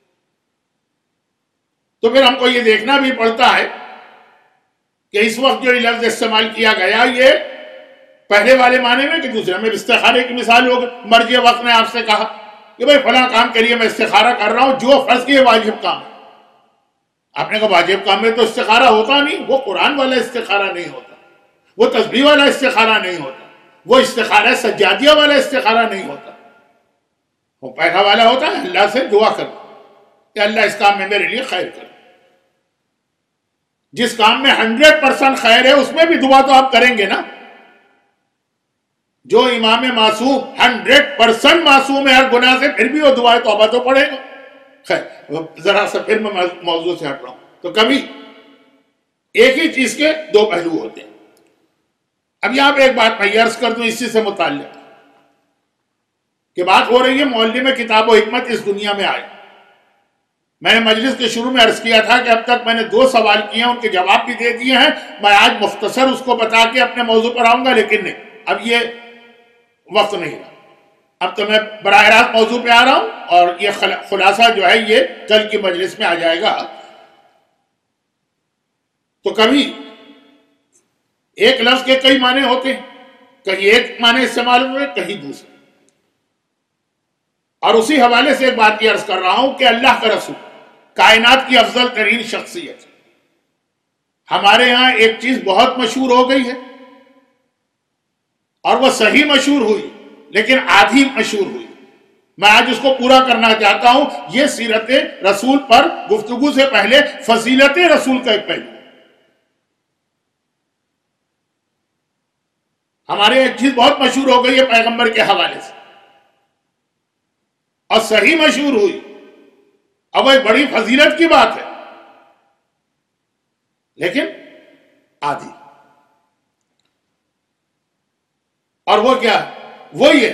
تو پھر ہم کو یہ دیکھنا بھی پڑتا ہے کہ اس وقت جو یہ لفظ استعمال کیا گیا یہ پہلے والے معنی میں کہ دوسرے میں۔ استخارے کی مثال ہو گئی، مرجع وقت نے آپ سے کہا کہ بھائی فلاں کام کے لیے میں استخارہ کر رہا ہوں جو فرض کی واجب کام ہے، آپ نے کہا واجب کام میں تو استخارہ ہوتا نہیں، وہ قرآن والا استخارہ نہیں ہوتا، وہ تسبیح والا استخارہ نہیں ہوتا، وہ استخارہ سجادیہ والا استخارہ نہیں ہوتا، وہ پہلا والا ہوتا ہے اللہ سے دعا کرنا کہ اللہ اس کام میں میرے لیے خیر کر۔ جس کام میں 100% خیر ہے اس میں بھی دعا تو آپ کریں گے نا۔ جو امام معصوم 100% معصوم ہے ہر گناہ سے، پھر بھی وہ دعائے توبہ تو پڑھے گا۔ خیر ذرا سا پھر میں موضوع سے ہٹ رہا ہوں۔ تو کبھی ایک ہی چیز کے 2 پہلو ہوتے ہیں۔ اب یہاں پہ ایک بات میں عرض کر دوں اسی سے متعلق کہ بات ہو رہی ہے معلم کتاب و حکمت اس دنیا میں آئے۔ میں نے مجلس کے شروع میں عرض کیا تھا کہ اب تک میں نے 2 سوال کیے ہیں، ان کے جواب بھی دے دیے ہیں، میں آج مختصر اس کو بتا کے اپنے موضوع پر آؤں گا، لیکن نہیں، اب یہ وقت نہیں رہا، اب تو میں براہ راست موضوع پہ آ رہا ہوں، اور یہ خلاصہ جو ہے یہ کل کی مجلس میں آ جائے گا۔ تو کبھی ایک لفظ کے کئی معنی ہوتے ہیں، کہیں ایک معنی استعمال ہوئے کہیں دوسرے، اور اسی حوالے سے ایک بات یہ عرض کر رہا ہوں کہ اللہ کا رسول کائنات کی افضل ترین شخصیت، ہمارے ہاں ایک چیز بہت مشہور ہو گئی ہے، اور وہ صحیح مشہور ہوئی لیکن آدھی مشہور ہوئی، میں آج اس کو پورا کرنا چاہتا ہوں۔ یہ سیرت رسول پر گفتگو سے پہلے فضیلت رسول کا ایک پہلو۔ ہمارے ایک چیز بہت مشہور ہو گئی ہے پیغمبر کے حوالے سے، اور صحیح مشہور ہوئی، اب وہ ایک بڑی فضیلت کی بات ہے، لیکن آدھی. اور وہ کیا؟ وہ یہ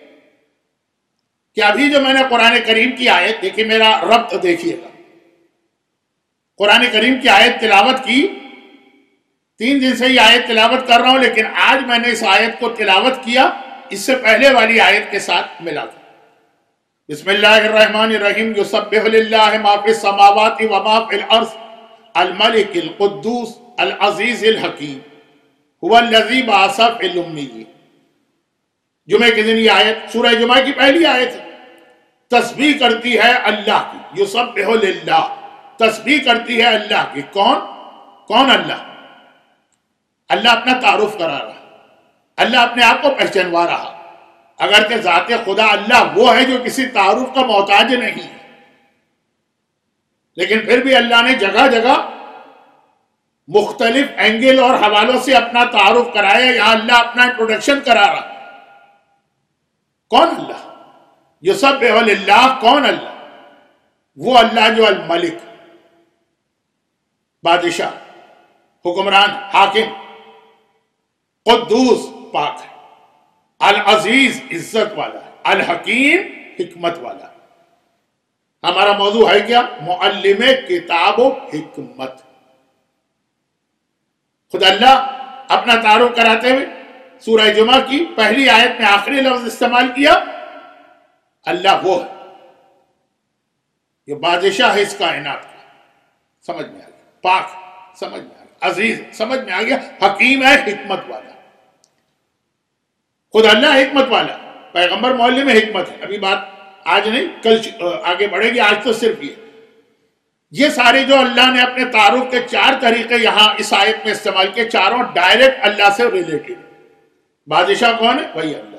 کہ ابھی جو میں نے قرآن کریم کی آیت دیکھی، میرا ربط دیکھیے گا، قرآن کریم کی آیت تلاوت کی، 3 دن سے یہ آیت تلاوت کر رہا ہوں، لیکن آج میں نے اس آیت کو تلاوت کیا اس سے پہلے والی آیت کے ساتھ ملا دوں. بسم اللہ الرحمن الرحیم. یسبح للہ ما فی السماوات و ما فی الارض الملک القدوس العزیز الحکیم هو الذی بعث فی الامیین. جمعہ کے دن یہ آیت سورہ جمعہ کی پہلی آیت ہے. تسبیح کرتی ہے اللہ کی، یسبح للہ، تسبیح کرتی ہے اللہ کی. کون اللہ؟ اللہ اپنا تعارف کرا رہا، اللہ اپنے آپ کو پہچانوا رہا، اگرچہ ذات خدا اللہ وہ ہے جو کسی تعارف کا محتاج نہیں، لیکن پھر بھی اللہ نے جگہ جگہ مختلف اینگل اور حوالوں سے اپنا تعارف کرایا. یہاں اللہ اپنا انٹروڈکشن کرا رہا. کون اللہ؟ یسبح للہ. کون اللہ؟ وہ اللہ جو الملک، بادشاہ، حکمران، حاکم، قدوس، پاک ہے، العزیز، عزت والا ہے، الحکیم، حکمت والا ہے. ہمارا موضوع ہے کیا؟ معلم کتاب و حکمت. خدا اللہ اپنا تعارف کراتے ہوئے سورہ جمعہ کی پہلی آیت میں آخری لفظ استعمال کیا، اللہ وہ ہے، یہ بادشاہ ہے اس کائنات کا. سمجھ میں آ گیا؟ پاک سمجھ میں آ گیا، عزیز سمجھ میں آ گیا، حکیم ہے، حکمت والا. خود اللہ حکمت والا، پیغمبر معلم حکمت ہے. ابھی بات آج نہیں، کل آگے بڑھے گی. آج تو صرف یہ سارے جو اللہ نے اپنے تعارف کے 4 طریقے یہاں اس آیت میں استعمال کیے، چاروں ڈائریکٹ اللہ سے ریلیٹڈ. بادشاہ کون ہے؟ وہی اللہ.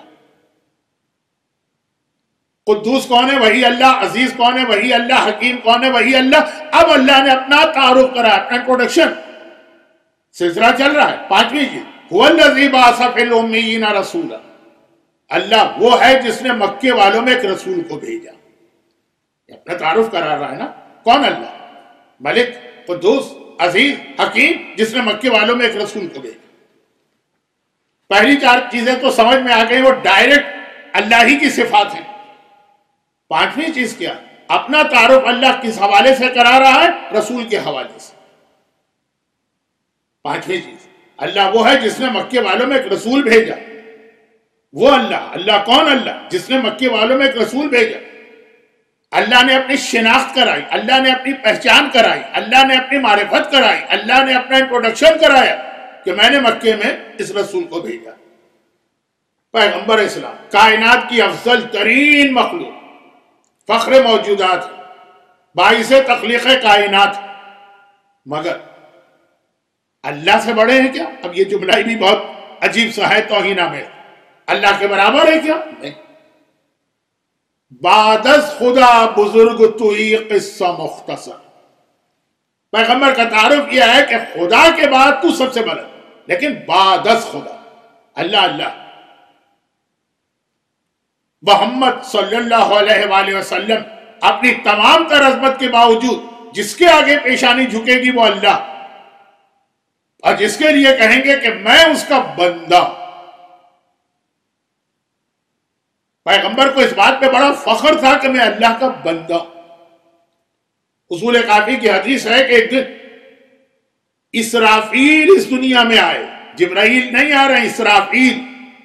قدوس کون ہے؟ وہی اللہ. عزیز کون ہے؟ وہی اللہ. حکیم کون ہے؟ وہی اللہ. اب اللہ نے اپنا تعارف کرا، اپنا انٹروڈکشن سلسلہ چل رہا ہے. 5ویں چیز، هو الذی بعث فی الامیین رسولا. اللہ وہ ہے جس نے مکے والوں میں ایک رسول کو بھیجا. اپنا تعارف کرا رہا ہے نا. کون اللہ؟ ملک، قدوس، عزیز، حکیم، جس نے مکے والوں میں ایک رسول کو بھیجا. پہلی 4 چیزیں تو سمجھ میں آ گئی، وہ ڈائریکٹ اللہ ہی کی صفات ہیں. 5ویں چیز کیا؟ اپنا تعارف اللہ کس حوالے سے کرا رہا ہے؟ رسول کے حوالے سے. 5ویں چیز، اللہ وہ ہے جس نے مکے والوں میں ایک رسول بھیجا. وہ اللہ کون؟ اللہ جس نے مکے والوں میں ایک رسول بھیجا. اللہ نے اپنی شناخت کرائی، اللہ نے اپنی پہچان کرائی، اللہ نے اپنی معرفت کرائی، اللہ نے اپنا انٹروڈکشن کرایا کہ میں نے مکے میں اس رسول کو بھیجا. پیغمبر اسلام کائنات کی افضل ترین مخلوق، فخر موجودات، باعث تخلیق کائنات، مگر اللہ سے بڑے ہیں کیا؟ اب یہ جملہ بھی بہت عجیب سا ہے، توہین میں. اللہ کے برابر ہے کیا؟ نہیں. بعد از خدا بزرگ توئی قصہ مختصر. پیغمبر کا تعارف یہ ہے کہ خدا کے بعد تو سب سے بڑا، لیکن بعد از خدا اللہ. محمد صلی اللہ علیہ وآلہ وسلم اپنی تمام تر عظمت کے باوجود جس کے آگے پیشانی جھکے گی وہ اللہ، اور جس کے لیے کہیں گے کہ میں اس کا بندہ. پیغمبر کو اس بات پہ بڑا فخر تھا کہ میں اللہ کا بندہ. اصول کافی کی حدیث ہے کہ ایک دن اسرافیل اس دنیا میں آئے. جبرائیل نہیں آ رہے، اسرافیل،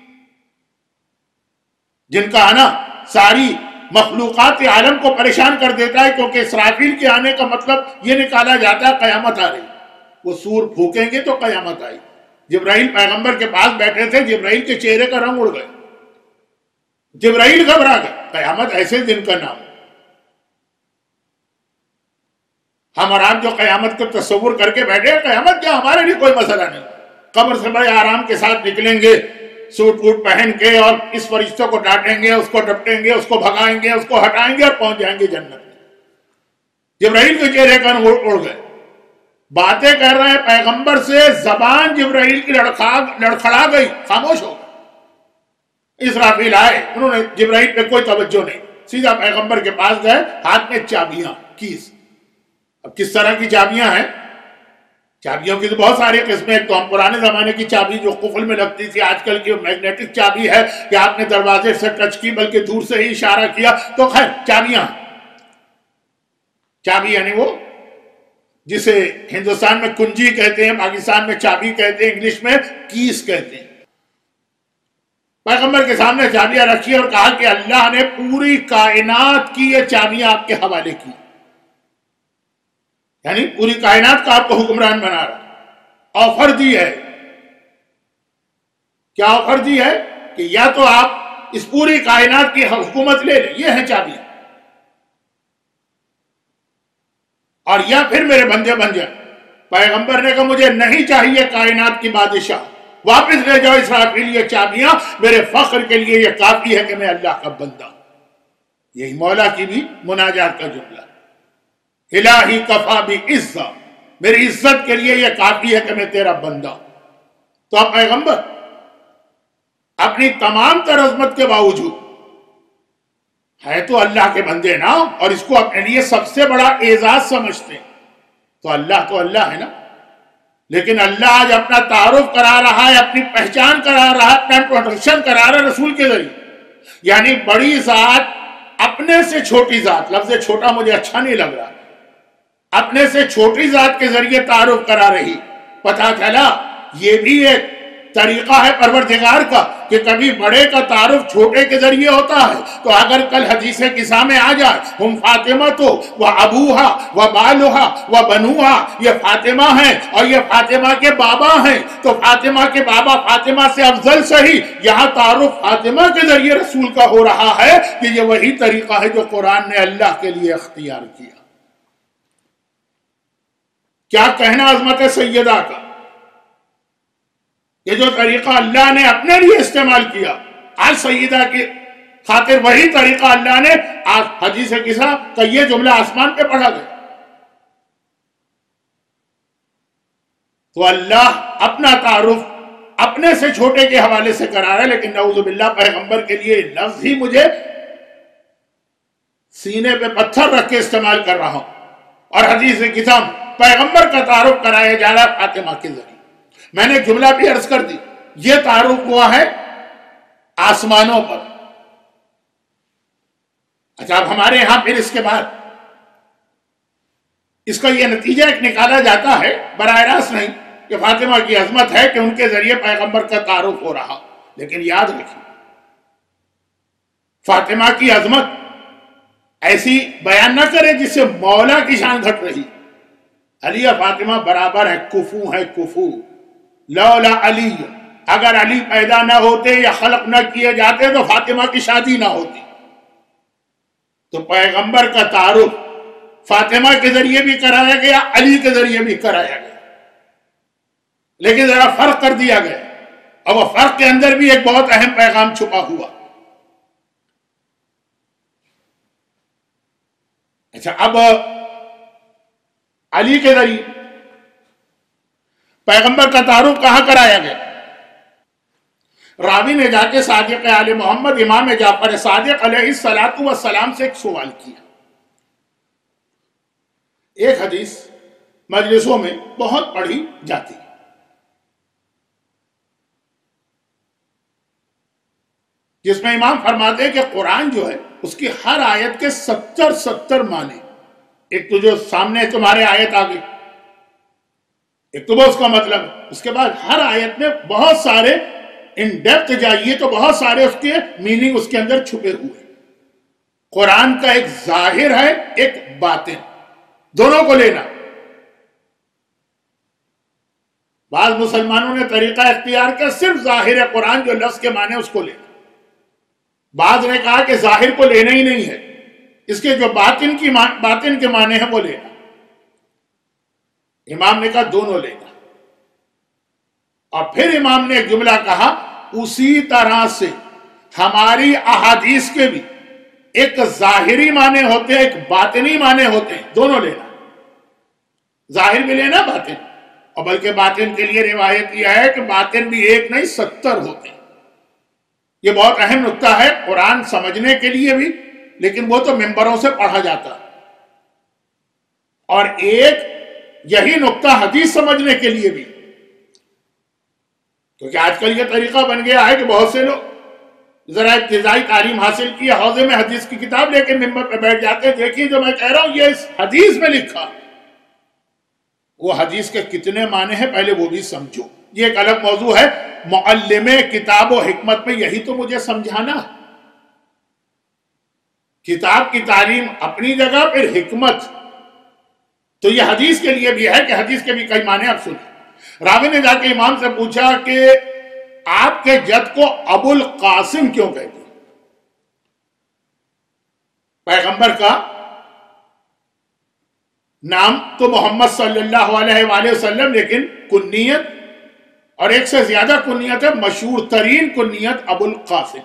جن کا آنا ساری مخلوقات عالم کو پریشان کر دیتا ہے، کیونکہ اسرافیل کے آنے کا مطلب یہ نکالا جاتا ہے قیامت آ رہی. وہ سور پھونکیں گے تو قیامت آئی. جبرائیل پیغمبر کے پاس بیٹھے تھے، جبرائیل کے چہرے کا رنگ اڑ گئے، جبرائیل گھبرا گئے. قیامت ایسے دن کا نام. ہم اور آپ جو قیامت کو تصور کر کے بیٹھے، قیامت کیا، ہمارے لیے کوئی مسئلہ نہیں. قبر سے بڑے آرام کے ساتھ نکلیں گے، سوٹ ووٹ پہن کے، اور اس فرشتوں کو ڈانٹیں گے، اس کو ڈپٹیں گے، اس کو بھگائیں گے، اس کو ہٹائیں گے، اور پہنچ جائیں گے جنت میں. جبرائیل کے چہرے کا رنگ اڑ گئے. باتیں کر رہے ہیں پیغمبر سے، زبان جبرائیل کی لڑکھڑا گئی، خاموش ہو گئے۔ اسرافیل آئے، انہوں نے جبرائیل پہ کوئی توجہ نہیں، سیدھا پیغمبر کے پاس گئے، ہاتھ میں چابیاں، کیز۔ اب کس طرح کی چابیاں ہیں؟ چابیوں کی تو بہت ساری قسمیں، ایک تو ہم پرانے زمانے کی چابی جو قفل میں لگتی تھی، آج کل کی میگنیٹک چابی ہے کہ آپ نے دروازے سے ٹچ کی بلکہ دور سے ہی اشارہ کیا، تو خیر چابیاں۔ چابی یعنی وہ جسے ہندوستان میں کنجی کہتے ہیں، پاکستان میں چابی کہتے ہیں، انگلش میں کیس کہتے ہیں۔ پیغمبر کے سامنے چابیاں رکھی اور کہا کہ اللہ نے پوری کائنات کی یہ چابیاں آپ کے حوالے کی، یعنی پوری کائنات کا آپ کو حکمران بنا رہا۔ آفر دی ہے، کیا آفر دی ہے؟ کہ یا تو آپ اس پوری کائنات کی حکومت لے لیں، یہ ہیں چابیاں، اور یا پھر میرے بندے بن جائیں۔ پیغمبر نے کہا مجھے نہیں چاہیے کائنات کی بادشاہ، واپس لے جاؤ اسرافیل یہ چابیاں، میرے فخر کے لیے یہ کافی ہے کہ میں اللہ کا بندہ ہوں۔ یہی مولا کی بھی مناجات کا جملہ، الہی کفا بھی عزت، میری عزت کے لیے یہ کافی ہے کہ میں تیرا بندہ ہوں۔ تو اب پیغمبر اپنی تمام تر عظمت کے باوجود ہے تو اللہ کے بندے نا، اور اس کو اپنے لیے سب سے بڑا اعزاز سمجھتے ہیں۔ تو اللہ ہے نا، لیکن اللہ آج اپنا تعارف کرا رہا ہے، اپنی پہچان کرا رہا ہے، اپنا انٹروڈکشن کرا رہا ہے رسول کے ذریعے۔ یعنی بڑی ذات اپنے سے چھوٹی ذات، لفظ چھوٹا مجھے اچھا نہیں لگ رہا، اپنے سے چھوٹی ذات کے ذریعے تعارف کرا رہی۔ پتہ چلا یہ بھی ایک طریقہ ہے پروردگار کا کہ کبھی بڑے کا تعارف چھوٹے کے ذریعے ہوتا ہے۔ تو اگر کل حدیث قصہ میں آ جائے ہم فاطمہ تو و ابوہا و بالوہا و بنوہا، یہ فاطمہ ہیں اور یہ فاطمہ کے بابا ہیں، تو فاطمہ کے بابا فاطمہ سے افضل صحیح، یہاں تعارف فاطمہ کے ذریعے رسول کا ہو رہا ہے کہ یہ وہی طریقہ ہے جو قرآن نے اللہ کے لیے اختیار کیا۔ کیا کہنا عظمت سیدہ کا، یہ جو طریقہ اللہ نے اپنے لیے استعمال کیا، آج سیدہ کی خاطر وہی طریقہ اللہ نے آج حدیث قصہ کا یہ جملہ آسمان پہ پڑھا گیا۔ تو اللہ اپنا تعارف اپنے سے چھوٹے کے حوالے سے کرا رہا ہے، لیکن نعوذ باللہ پیغمبر کے لیے لفظ ہی مجھے سینے پہ پتھر رکھ کے استعمال کر رہا ہوں، اور حدیث قصہ پیغمبر کا تعارف کرایا جا رہا ہے فاطمہ کے ذریعے۔ میں نے جملہ بھی عرض کر دی، یہ تعارف ہوا ہے آسمانوں پر۔ اچھا، اب ہمارے یہاں پھر اس کے بعد اس کا یہ نتیجہ ایک نکالا جاتا ہے، براہ راست نہیں، کہ فاطمہ کی عظمت ہے کہ ان کے ذریعے پیغمبر کا تعارف ہو رہا، لیکن یاد رکھیے فاطمہ کی عظمت ایسی بیان نہ کرے جس سے مولا کی شان گھٹ رہی۔ علی اور فاطمہ برابر ہے، کفو ہے کفو، لولا علی، اگر علی پیدا نہ ہوتے یا خلق نہ کیے جاتے تو فاطمہ کی شادی نہ ہوتی۔ تو پیغمبر کا تعارف فاطمہ کے ذریعے بھی کرایا گیا، علی کے ذریعے بھی کرایا گیا، لیکن ذرا فرق کر دیا گیا، اور وہ فرق کے اندر بھی ایک بہت اہم پیغام چھپا ہوا۔ اچھا، اب علی کے ذریعے پیغمبر کا تعارف کہاں کرایا گیا؟ راوی نے جا کے صادق آل محمد امام جعفر صادق علیہ السلام سے ایک سوال کیا۔ ایک حدیث مجلسوں میں بہت پڑھی جاتی ہے، جس میں امام فرماتے ہیں کہ قرآن جو ہے اس کی ہر آیت کے 70 معنی، ایک تو جو سامنے تمہارے آیت آ گئی، ایک تو وہ اس کا مطلب، اس کے بعد ہر آیت میں بہت سارے ان ڈیپتھ جائیے تو بہت سارے اس کے میننگ اس کے اندر چھپے ہوئے۔ قرآن کا ایک ظاہر ہے، ایک باطن، دونوں کو لینا۔ بعض مسلمانوں نے طریقہ اختیار کیا صرف ظاہر قرآن جو لفظ کے معنی اس کو لینا، بعض نے کہا کہ ظاہر کو لینا ہی نہیں ہے، اس کے جو باطن کے معنی ہیں وہ لینا۔ امام نے کہا دونوں لینا، اور پھر امام نے ایک جملہ کہا اسی طرح سے ہماری احادیث کے بھی ایک ظاہری معنی ہوتے ہیں، ایک باطنی معنی ہوتے ہیں، دونوں لینا۔ ظاہر بھی لینا باطن، اور بلکہ باطن کے لیے روایت یہ ہے کہ باطن بھی ایک نہیں 70 ہوتے ہیں۔ یہ بہت اہم نقطہ ہے قرآن سمجھنے کے لیے بھی، لیکن وہ تو ممبروں سے پڑھا جاتا ہے، اور ایک یہی نقطہ حدیث سمجھنے کے لیے بھی، کیونکہ آج کل یہ طریقہ بن گیا ہے کہ بہت سے لوگ ذرا ابتدائی تعلیم حاصل کی، حوزے میں حدیث کی کتاب لے کے ممبر پہ بیٹھ جاتے ہیں، دیکھیے جو میں کہہ رہا ہوں یہ اس حدیث میں لکھا، وہ حدیث کے کتنے معنی ہیں پہلے وہ بھی سمجھو۔ یہ ایک الگ موضوع ہے، معلم کتاب و حکمت میں یہی تو مجھے سمجھانا، کتاب کی تعلیم اپنی جگہ، پھر حکمت تو یہ حدیث کے لیے بھی ہے کہ حدیث کے بھی کئی معنی آپ سنیں۔ راوی نے جا کے امام سے پوچھا کہ آپ کے جد کو ابو القاسم کیوں کہتے ہیں؟ پیغمبر کا نام تو محمد صلی اللہ علیہ وآلہ وسلم، لیکن کنیت اور ایک سے زیادہ کنیت ہے، مشہور ترین کنیت ابو القاسم۔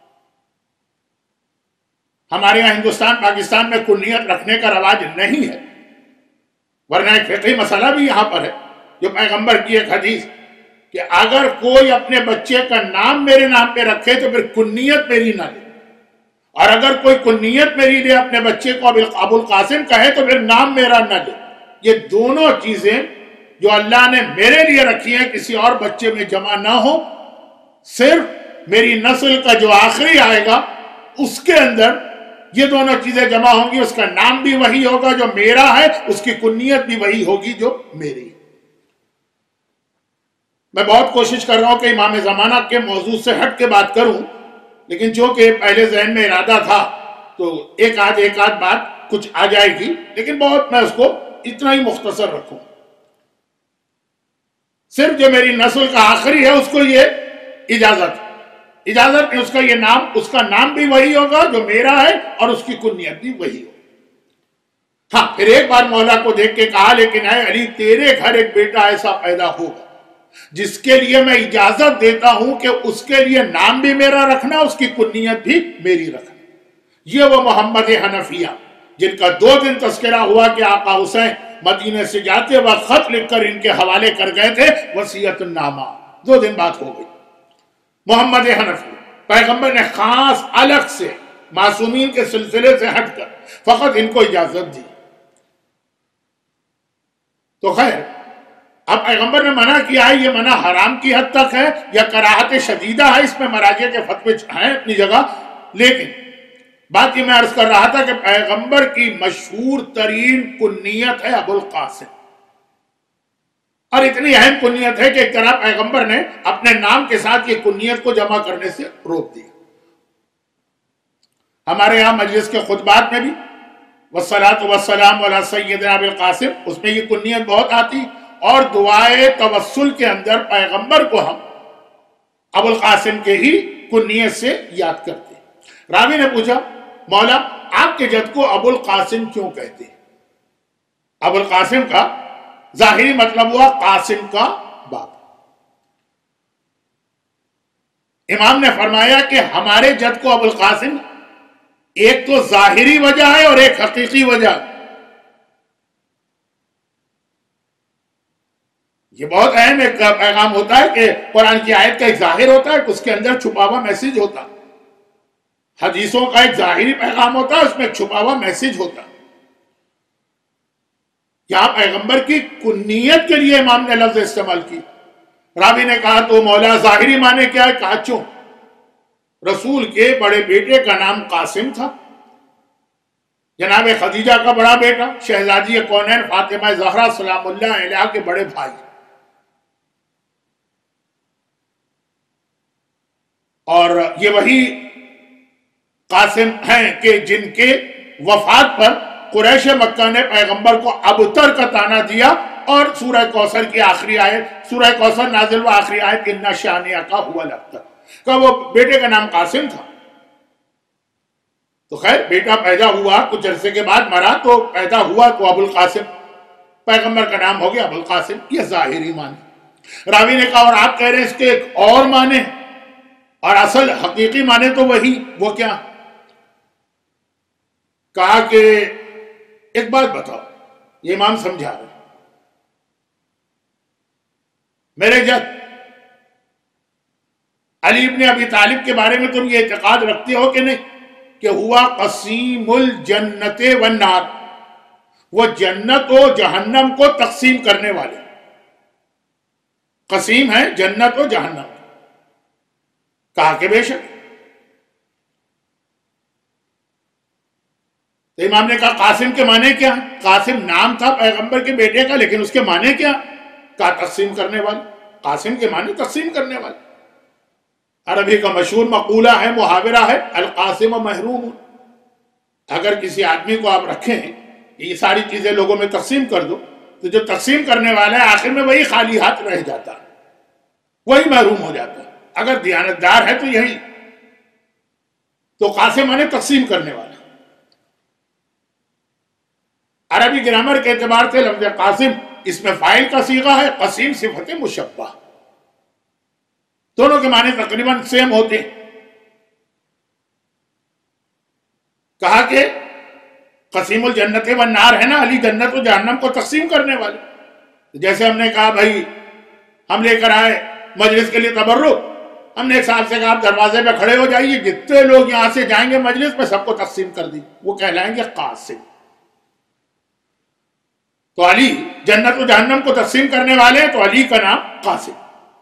ہمارے یہاں ہندوستان پاکستان میں کنیت رکھنے کا رواج نہیں ہے، ورنہ ایک فقہی مسئلہ بھی یہاں پر ہے جو پیغمبر کی ایک حدیث کہ اگر کوئی اپنے بچے کا نام میرے نام پہ رکھے تو پھر کنیت میری نہ لے، اور اگر کوئی کنیت میری لے اپنے بچے کو ابو القاسم کہے تو پھر نام میرا نہ لے۔ یہ دونوں چیزیں جو اللہ نے میرے لیے رکھی ہیں کسی اور بچے میں جمع نہ ہو، صرف میری نسل کا جو آخری آئے گا اس کے اندر یہ دونوں چیزیں جمع ہوں گی، اس کا نام بھی وہی ہوگا جو میرا ہے، اس کی کنیت بھی وہی ہوگی جو میری۔ میں بہت کوشش کر رہا ہوں کہ امام زمانہ کے موضوع سے ہٹ کے بات کروں، لیکن چونکہ پہلے ذہن میں ارادہ تھا تو ایک آدھ بات کچھ آ جائے گی، لیکن بہت میں اس کو اتنا ہی مختصر رکھوں۔ صرف جو میری نسل کا آخری ہے اس کو یہ اجازت میں اس کا یہ نام، اس کا نام بھی وہی ہوگا جو میرا ہے اور اس کی کنیت بھی وہی ہوگی۔ ہاں پھر ایک بار مولا کو دیکھ کے کہا لیکن اے علی تیرے گھر ایک بیٹا ایسا پیدا ہوگا جس کے لیے میں اجازت دیتا ہوں کہ اس کے لیے نام بھی میرا رکھنا، اس کی کنیت بھی میری رکھنا۔ یہ وہ محمد حنفیہ جن کا 2 دن تذکرہ ہوا کہ آقا حسین مدینے سے جاتے وقت خط لکھ کر ان کے حوالے کر گئے تھے، وصیت النامہ، 2 دن بات ہو گئی۔ محمد حنفی پیغمبر نے خاص الگ سے معصومین کے سلسلے سے ہٹ کر فقط ان کو اجازت دی۔ تو خیر اب پیغمبر نے منع کیا ہے، یہ منع حرام کی حد تک ہے یا کراہت شدیدہ ہے، اس میں مراجع کے فتوے ہیں اپنی جگہ، لیکن بات یہ میں عرض کر رہا تھا کہ پیغمبر کی مشہور ترین کنیت ہے ابو القاسم، اور اتنی اہم کنیت ہے کہ ایک طرح پیغمبر نے اپنے نام کے ساتھ یہ کنیت کو جمع کرنے سے روک دیا۔ ہمارے یہاں مجلس کے خطبات میں بھی والصلاۃ والسلام علی سیدنا ابی القاسم، اس میں یہ کنیت بہت آتی، اور دعائے توسل کے اندر پیغمبر کو ہم ابو القاسم کے ہی کنیت سے یاد کرتے ہیں۔ راوی نے پوچھا مولا آپ کے جد کو ابو القاسم کیوں کہتے ہیں؟ ابو القاسم کا ظاہری مطلب ہوا قاسم کا باپ۔ امام نے فرمایا کہ ہمارے جد کو ابو القاسم ایک تو ظاہری وجہ ہے اور ایک حقیقی وجہ۔ یہ بہت اہم ایک پیغام ہوتا ہے کہ قرآن کی آیت کا ایک ظاہر ہوتا ہے کہ اس کے اندر چھپا ہوا میسج ہوتا، حدیثوں کا ایک ظاہری پیغام ہوتا ہے اس میں ایک چھپا ہوا میسج ہوتا۔ یہاں پیغمبر کی کنیت کے لیے امام نے لفظ استعمال کی۔ راوی نے کہا تو مولا ظاہری معنی کیا ہے؟ کہا چوں رسول کے بڑے بیٹے کا نام قاسم تھا، جناب خدیجہ کا بڑا بیٹا، شہزادی کونین فاطمہ زہرا سلام اللہ علیہا کے بڑے بھائی، اور یہ وہی قاسم ہیں کہ جن کے وفات پر قریش مکہ نے پیغمبر کو ابتر کا طعنہ دیا، اور سورہ کوثر کی آخری آیت، سورہ کوثر نازل ہوا آخری آیت اِنَّ شَانِئَکَ هُوَ الْأَبْتَرُ، کہ وہ بیٹے کا نام قاسم تھا۔ تو خیر بیٹا پیدا ہوا، کچھ عرصے کے بعد مرا، تو پیدا ہوا تو ابو القاسم، پیغمبر کا نام ہو گیا ابو القاسم۔ یہ ظاہری معنی۔ راوی نے کہا اور آپ کہہ رہے ہیں اس کے ایک اور معنی، اور اصل حقیقی معنی تو وہی، وہ کیا؟ کہا کہ ایک بات بتاؤ، یہ امام سمجھا رہے میرے جد علی ابن ابی طالب کے بارے میں تم یہ اعتقاد رکھتے ہو کہ نہیں کہ ہوا قسیم الجنت والنار، وہ جنت و جہنم کو تقسیم کرنے والے، قسیم ہے جنت و جہنم؟ کہا کہ بے شک۔ تو امام نے کہا قاسم کے معنی کیا؟ قاسم نام تھا پیغمبر کے بیٹے کا، لیکن اس کے معنی کیا؟ کہا تقسیم کرنے والے۔ قاسم کے معنی تقسیم کرنے والے۔ عربی کا مشہور مقولہ ہے، محاورہ ہے، القاسم محروم۔ اگر کسی آدمی کو آپ رکھیں کہ یہ ساری چیزیں لوگوں میں تقسیم کر دو، تو جو تقسیم کرنے والا ہے آخر میں وہی خالی ہاتھ رہ جاتا ہے، وہی محروم ہو جاتا ہے۔ اگر دیانتدار ہے تو یہی، تو قاسم معنی تقسیم کرنے والا۔ عربی گرامر کے اعتبار سے لفظ قاسم اس میں فاعل کا صیغہ ہے، قسیم صفت مشبہ، دونوں کے معنی تقریباً سیم ہوتے ہیں۔ کہا کہ قسیم الجنت والنار ہے نا، علی جنت و جہنم کو تقسیم کرنے والے۔ جیسے ہم نے کہا بھائی ہم لے کر آئے مجلس کے لیے تبرک، ہم نے ایک صاحب سے کہا آپ دروازے پہ کھڑے ہو جائیے، جتنے لوگ یہاں سے جائیں گے مجلس میں سب کو تقسیم کر دی، وہ کہلائیں گے قاسم۔ تو علی جنت و جہنم کو تقسیم کرنے والے ہیں، تو علی کا نام قاسم۔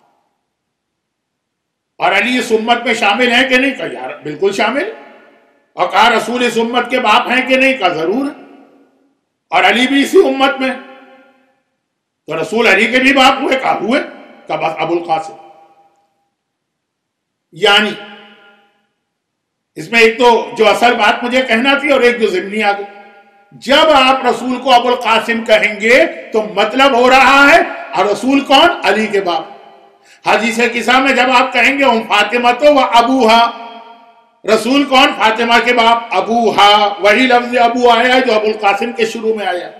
اور علی اس امت میں شامل ہیں کہ نہیں؟ کہا یار بالکل شامل۔ اور کہا رسول اس امت کے باپ ہیں کہ نہیں؟ کہا ضرور ہے۔ اور علی بھی اسی امت میں، تو رسول علی کے بھی باپ ہوئے؟ کہا ہوئے۔ کہا بس ابو القاسم۔ یعنی اس میں ایک تو جو اصل بات مجھے کہنا تھی اور ایک جو ضمنی آ گئی، جب آپ رسول کو ابو القاسم کہیں گے تو مطلب ہو رہا ہے، اور رسول کون؟ علی کے باپ۔ حدیث قصہ میں جب آپ کہیں گے ام فاطمہ تو وہ ابوہا، رسول کون؟ فاطمہ کے باپ، ابوہا، وہی لفظ ابو آیا ہے جو ابو القاسم کے شروع میں آیا۔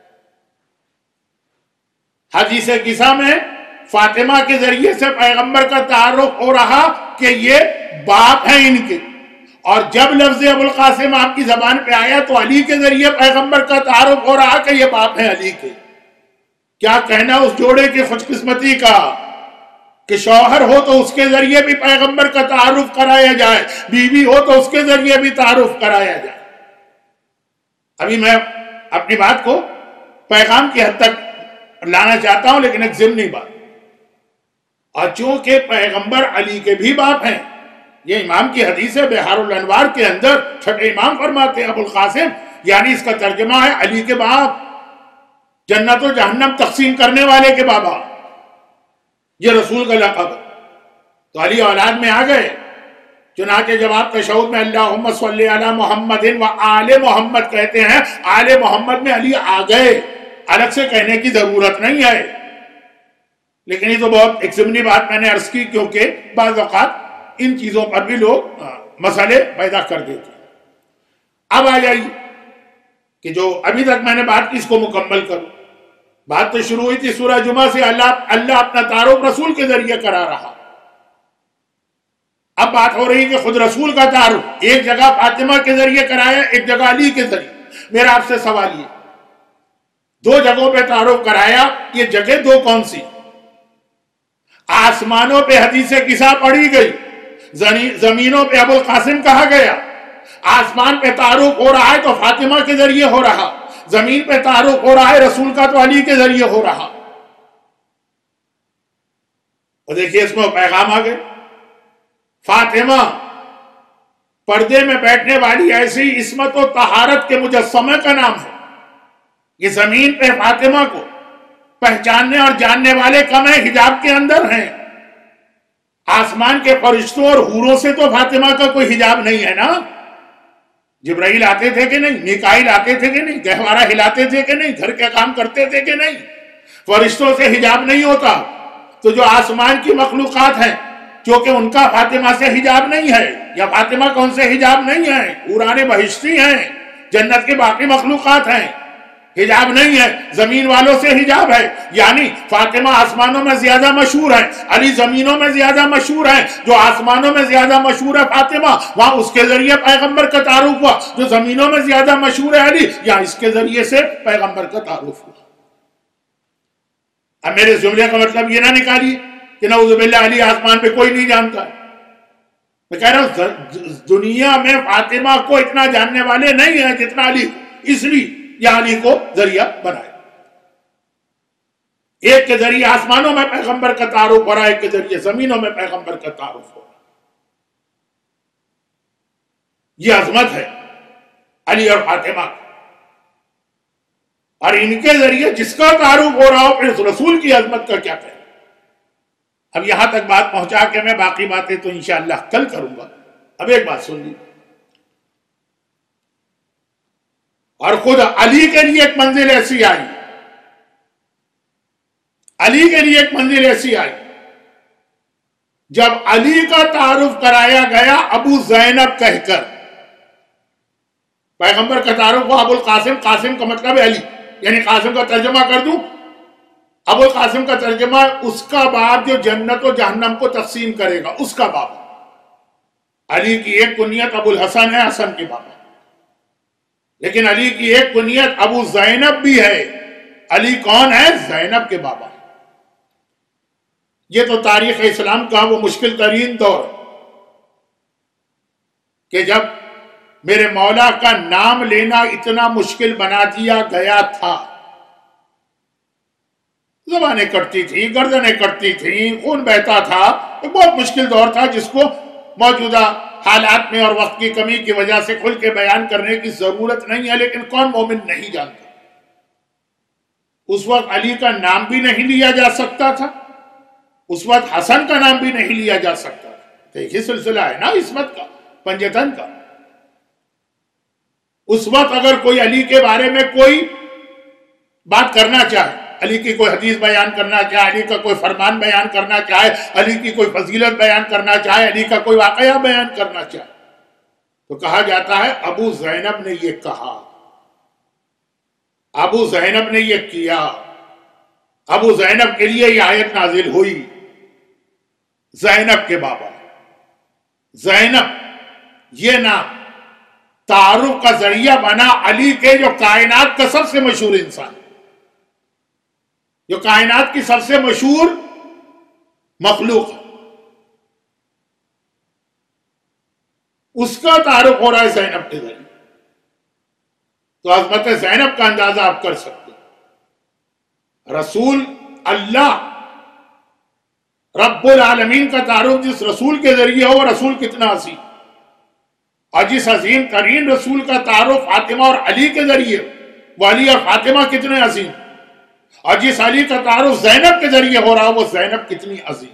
حدیث قصہ میں فاطمہ کے ذریعے سے پیغمبر کا تعارف ہو رہا کہ یہ باپ ہیں ان کے، اور جب لفظ ابو القاسم آپ کی زبان پہ آیا تو علی کے ذریعے پیغمبر کا تعارف ہو رہا کہ یہ باپ ہیں علی کے۔ کیا کہنا اس جوڑے کی خوش قسمتی کا کہ شوہر ہو تو اس کے ذریعے بھی پیغمبر کا تعارف کرایا جائے، بیوی ہو تو اس کے ذریعے بھی تعارف کرایا جائے۔ ابھی میں اپنی بات کو پیغام کی حد تک لانا چاہتا ہوں، لیکن ایک ضمنی بات، اور چونکہ پیغمبر علی کے بھی باپ ہیں، یہ امام کی حدیث ہے بحار الانوار کے اندر، چھٹے امام فرماتے ہیں ابو القاسم، یعنی اس کا ترجمہ ہے علی کے باپ، جنت و جہنم تقسیم کرنے والے کے بابا، یہ رسول کا لقب ہے۔ تو علی اولاد میں آ گئے، چنانچہ جب آپ تشہد میں اللہم صلی علی محمد و آل محمد کہتے ہیں، آل محمد میں علی آ گئے، الگ سے کہنے کی ضرورت نہیں ہے۔ لیکن یہ تو بہت ایک ضمنی بات میں نے عرض کی، کیونکہ بعض اوقات ان چیزوں پر بھی لوگ مسئلے پیدا کر دیتے ہیں۔ اب آ جائیے کہ جو ابھی تک میں نے بات کی اس کو مکمل کروں۔ بات تو شروع ہوئی تھی سورہ جمعہ سے، اللہ اپنا تعارف رسول کے ذریعے کرا رہا۔ اب بات ہو رہی کہ خود رسول کا تعارف ایک جگہ فاطمہ کے ذریعے کرایا، ایک جگہ علی کے ذریعے۔ میرا آپ سے سوال یہ، دو جگہوں پہ تعارف کرایا، یہ جگہ دو کون سی؟ آسمانوں پہ حدیث قصہ پڑھی گئی، زمینوں پہ ابو القاسم کہا گیا۔ آسمان پہ تعارف ہو رہا ہے تو فاطمہ کے ذریعے ہو رہا، زمین پہ تعارف ہو رہا ہے رسول کا تو علی کے ذریعے ہو رہا۔ اور دیکھیے اس میں پیغام آ گئے، فاطمہ پردے میں بیٹھنے والی ایسی عصمت و طہارت کے مجسمہ کا نام ہے۔ یہ زمین پہ فاطمہ کو پہچاننے اور جاننے والے کم ہیں، حجاب کے اندر ہیں۔ آسمان کے فرشتوں اور حوروں سے تو فاطمہ کا کوئی حجاب نہیں ہے نا۔ جبرائیل آتے تھے کہ نہیں؟ میکائیل آتے تھے کہ نہیں؟ گہوارہ ہلاتے تھے کہ نہیں؟ گھر کے کام کرتے تھے کہ نہیں؟ فرشتوں سے حجاب نہیں ہوتا۔ تو جو آسمان کی مخلوقات ہیں، کیونکہ ان کا فاطمہ سے حجاب نہیں ہے، یا فاطمہ کا ان سے حجاب نہیں ہے، حوران بہشتی ہیں، جنت کے باقی مخلوقات ہیں، حجاب نہیں ہے، زمین والوں سے حجاب ہے۔ یعنی فاطمہ آسمانوں میں زیادہ مشہور ہے، علی زمینوں میں زیادہ مشہور ہے۔ جو آسمانوں میں زیادہ مشہور ہے فاطمہ، وہاں اس کے ذریعے پیغمبر کا تعارف ہوا۔ جو زمینوں میں زیادہ مشہور ہے علی، یا اس کے ذریعے سے پیغمبر کا تعارف ہوا۔ اب میرے جملے کا مطلب یہ نہ نکالیے کہ نعوذ باللہ علی آسمان پہ کوئی نہیں جانتا ہے. میں کہہ رہا ہوں دنیا میں فاطمہ کو اتنا جاننے والے نہیں ہیں جتنا علی کو، اس لیے یہ علی کو ذریعہ بنائے. ایک کے ذریعے آسمانوں میں پیغمبر کا تعارف ہو رہا ہے، ایک کے ذریعے زمینوں میں پیغمبر کا تعارف ہو رہا ہے. یہ عظمت ہے علی اور فاطمہ، اور ان کے ذریعے جس کا تعارف ہو رہا ہو پھر اس رسول کی عظمت کا کیا کہنا. اب یہاں تک بات پہنچا کے میں باقی باتیں تو انشاءاللہ کل کروں گا. اب ایک بات سن لی، اور خود علی کے لیے ایک منزل ایسی آئی، علی کے لیے ایک منزل ایسی آئی جب علی کا تعارف کرایا گیا ابو زینب کہہ کر. پیغمبر کا تعارف ہوا ابو القاسم، قاسم کا مطلب ہے علی، یعنی قاسم کا ترجمہ کر دوں، ابو القاسم کا ترجمہ اس کا باپ جو جنت و جہنم کو تقسیم کرے گا، اس کا باپ. علی کی ایک کنیت ابو الحسن ہے، حسن کے بابا، لیکن علی کی ایک کنیت ابو زینب بھی ہے. علی کون ہے؟ زینب کے بابا. یہ تو تاریخ اسلام کا وہ مشکل ترین دور کہ جب میرے مولا کا نام لینا اتنا مشکل بنا دیا گیا تھا. زبانیں کٹتی تھیں، گردنیں کٹتی تھیں، خون بہتا تھا. ایک بہت مشکل دور تھا جس کو موجودہ حالات میں اور وقت کی کمی کی وجہ سے کھل کے بیان کرنے کی ضرورت نہیں ہے، لیکن کون مومن نہیں جانتا. اس وقت علی کا نام بھی نہیں لیا جا سکتا تھا، اس وقت حسن کا نام بھی نہیں لیا جا سکتا تھا. تو ایک ہی سلسلہ ہے نا عصمت کا، پنجتن کا. اس وقت اگر کوئی علی کے بارے میں کوئی بات کرنا چاہے، علی کی کوئی حدیث بیان کرنا چاہے، علی کا کوئی فرمان بیان کرنا چاہے، علی کی کوئی فضیلت بیان کرنا چاہے، علی کا کوئی واقعہ بیان کرنا چاہے، تو کہا جاتا ہے ابو زینب نے یہ کہا، ابو زینب نے یہ کیا، ابو زینب کے لیے یہ آیت نازل ہوئی. زینب کے بابا، زینب یہ نام تعارف کا ذریعہ بنا علی کے، جو کائنات کا سب سے مشہور انسان، جو کائنات کی سب سے مشہور مخلوق ہے، اس کا تعارف ہو رہا ہے زینب کے ذریعے. تو عظمت زینب کا اندازہ آپ کر سکتے ہیں. رسول اللہ رب العالمین کا تعارف جس رسول کے ذریعے ہو، وہ رسول کتنا عظیم، اور جس عظیم ترین رسول کا تعارف فاطمہ اور علی کے ذریعے، وہ علی اور فاطمہ کتنے عظیم، اور جس علی کا تعارف زینب کے ذریعے ہو رہا وہ زینب کتنی عظیم.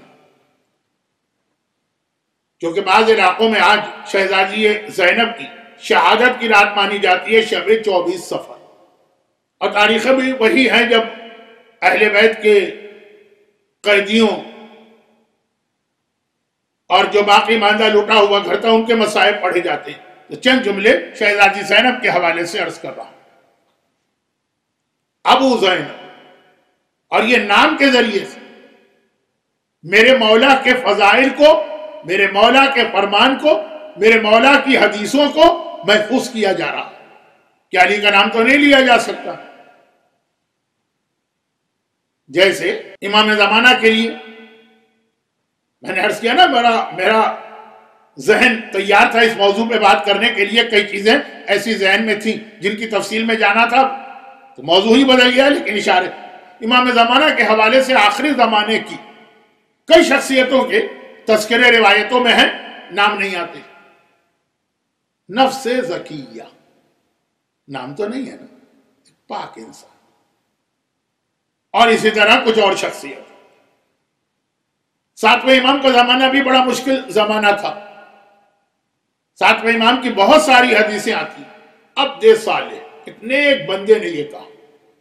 کیونکہ بعض علاقوں میں آج شہزادی زینب کی شہادت کی رات مانی جاتی ہے شب 24 صفر، اور تاریخیں بھی وہی ہیں جب اہل بیت کے قیدیوں اور جو باقی ماندہ لوٹا ہوا گھر تھا ان کے مصائب پڑھے جاتے ہیں. تو چند جملے شہزادی زینب کے حوالے سے عرض کر رہا ہوں. ابو زینب، اور یہ نام کے ذریعے سے میرے مولا کے فضائل کو، میرے مولا کے فرمان کو، میرے مولا کی حدیثوں کو محفوظ کیا جا رہا. کہ علی کا نام تو نہیں لیا جا سکتا. جیسے امام زمانہ کے لیے میں نے عرض کیا نا، میرا ذہن تیار تھا اس موضوع پہ بات کرنے کے لیے. کئی چیزیں ایسی ذہن میں تھیں جن کی تفصیل میں جانا تھا تو موضوع ہی بدل گیا، لیکن اشارے امام زمانہ کے حوالے سے آخری زمانے کی کئی شخصیتوں کے تذکرے روایتوں میں ہیں، نام نہیں آتے. نفس زکیہ نام تو نہیں ہے نا، پاک انسان. اور اسی طرح کچھ اور شخصیت. ساتویں امام کا زمانہ بھی بڑا مشکل زمانہ تھا. ساتویں امام کی بہت ساری حدیثیں آتی. عبد صالح، اتنے ایک بندے نے یہ کہا.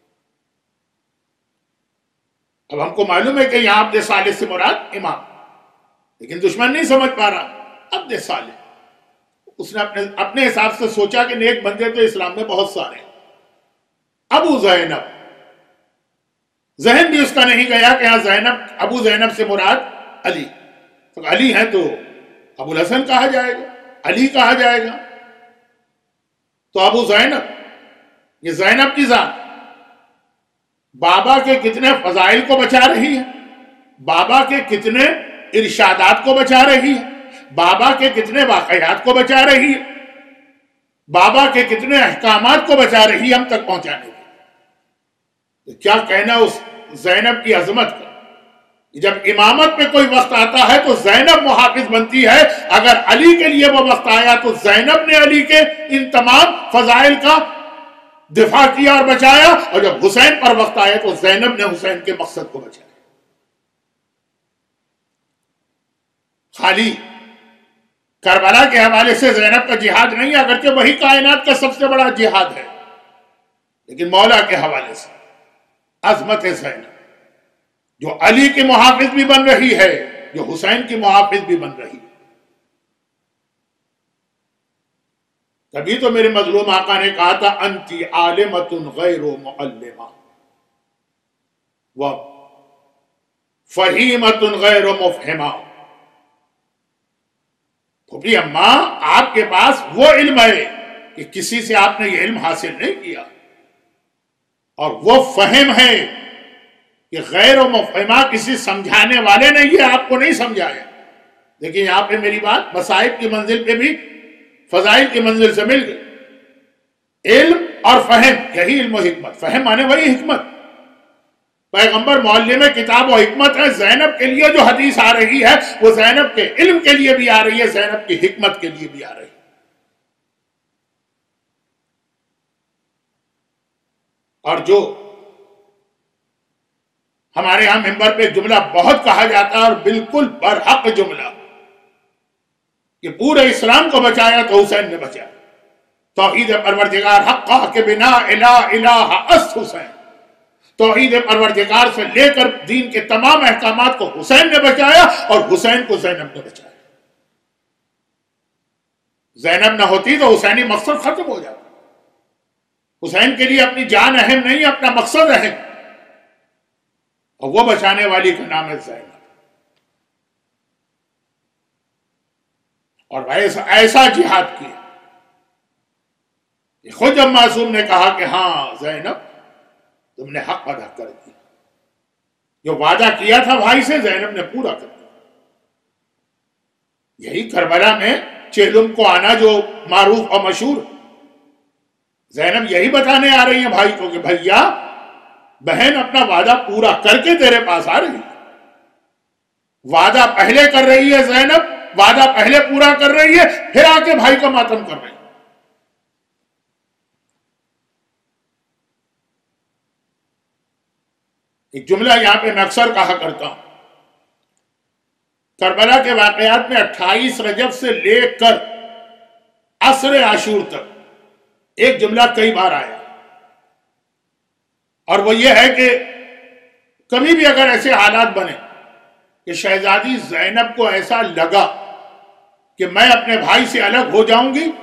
اب ہم کو معلوم ہے کہ یہاں عبد صالح سے مراد امام، لیکن دشمن نہیں سمجھ پا رہا. عبد صالح، اس نے اپنے حساب سے سوچا کہ نیک بندے تو اسلام میں بہت سارے ہیں. ابو زینب، ذہن بھی اس کا نہیں گیا کہ ہاں ابو زینب سے مراد علی. تو علی ہے تو ابو الحسن کہا جائے گا، علی کہا جائے گا. تو ابو زینب، یہ زینب کی ذات، بابا کے کتنے فضائل کو بچا رہی ہے، بابا کے کتنے ارشادات کو بچا رہی ہے، بابا کے کتنے واقعات کو بچا رہی ہے، بابا کے کتنے احکامات کو بچا رہی ہے ہم تک پہنچانے کے۔ کیا کہنا اس زینب کی عظمت کا۔ جب امامت پہ کوئی وقت آتا ہے تو زینب محافظ بنتی ہے، اگر علی کے لیے وہ وقت آیا تو زینب نے علی کے ان تمام فضائل کا دفاع کیا اور بچایا، اور جب حسین پر وقت آیا تو زینب نے حسین کے مقصد کو بچایا۔ خالی کربلا کے حوالے سے زینب کا جہاد نہیں، اگرچہ وہی کائنات کا سب سے بڑا جہاد ہے، لیکن مولا کے حوالے سے عظمت زینب جو علی کی محافظ بھی بن رہی ہے، جو حسین کی محافظ بھی بن رہی ہے۔ تبھی تو میرے مظلوم آقا نے کہا تھا انتی عالمۃ غیر معلمہ و فہیمۃ غیر مفہمہ۔ پھوپھی اماں، آپ کے پاس وہ علم ہے کہ کسی سے آپ نے یہ علم حاصل نہیں کیا، اور وہ فہم ہے کہ غیر و مفہمہ کسی سمجھانے والے نے یہ آپ کو نہیں سمجھایا۔ لیکن یہاں پہ میری بات مصائب کی منزل پہ بھی فضائل کی منزل سے مل گئی۔ علم اور فہم، یہی علم و حکمت۔ فہم مانے وہی حکمت۔ پیغمبر معلم کتاب و حکمت ہے۔ زینب کے لیے جو حدیث آ رہی ہے وہ زینب کے علم کے لیے بھی آ رہی ہے، زینب کی حکمت کے لیے بھی آ رہی ہے۔ اور جو ہمارے ہاں ممبر پہ جملہ بہت کہا جاتا ہے اور بالکل برحق جملہ کہ پورے اسلام کو بچایا تو حسین نے بچایا۔ توحید پروردگار حقہ کے بنا الہ الہ است حسین۔ توحید پروردگار سے لے کر دین کے تمام احکامات کو حسین نے بچایا، اور حسین کو زینب نے بچایا۔ زینب نہ ہوتی تو حسینی مقصد ختم ہو جاتا۔ حسین کے لیے اپنی جان اہم نہیں، اپنا مقصد اہم، اور وہ بچانے والی کا نام ہے زینب۔ اور ایسا جہاد کیا کہ خود جب معصوم نے کہا کہ ہاں زینب تم نے حق ادا کر دیا، جو وعدہ کیا تھا بھائی سے زینب نے پورا کر دیا۔ یہی کربلا میں چیلم کو آنا جو معروف اور مشہور، زینب یہی بتانے آ رہی ہیں بھائی کو کہ بھیا بہن اپنا وعدہ پورا کر کے تیرے پاس آ رہی ہے۔ وعدہ پہلے کر رہی ہے زینب، وعدہ پہلے پورا کر رہی ہے، پھر آ کے بھائی کا ماتم کر رہی ہے۔ ایک جملہ یہاں پہ میں اکثر کہا کرتا ہوں، کربلا کے واقعات میں 28 رجب سے لے کر عصر عاشور تک ایک جملہ کئی بار آیا، اور وہ یہ ہے کہ کبھی بھی اگر ایسے حالات بنے کہ شہزادی زینب کو ایسا لگا کہ میں اپنے بھائی سے الگ ہو جاؤں گی،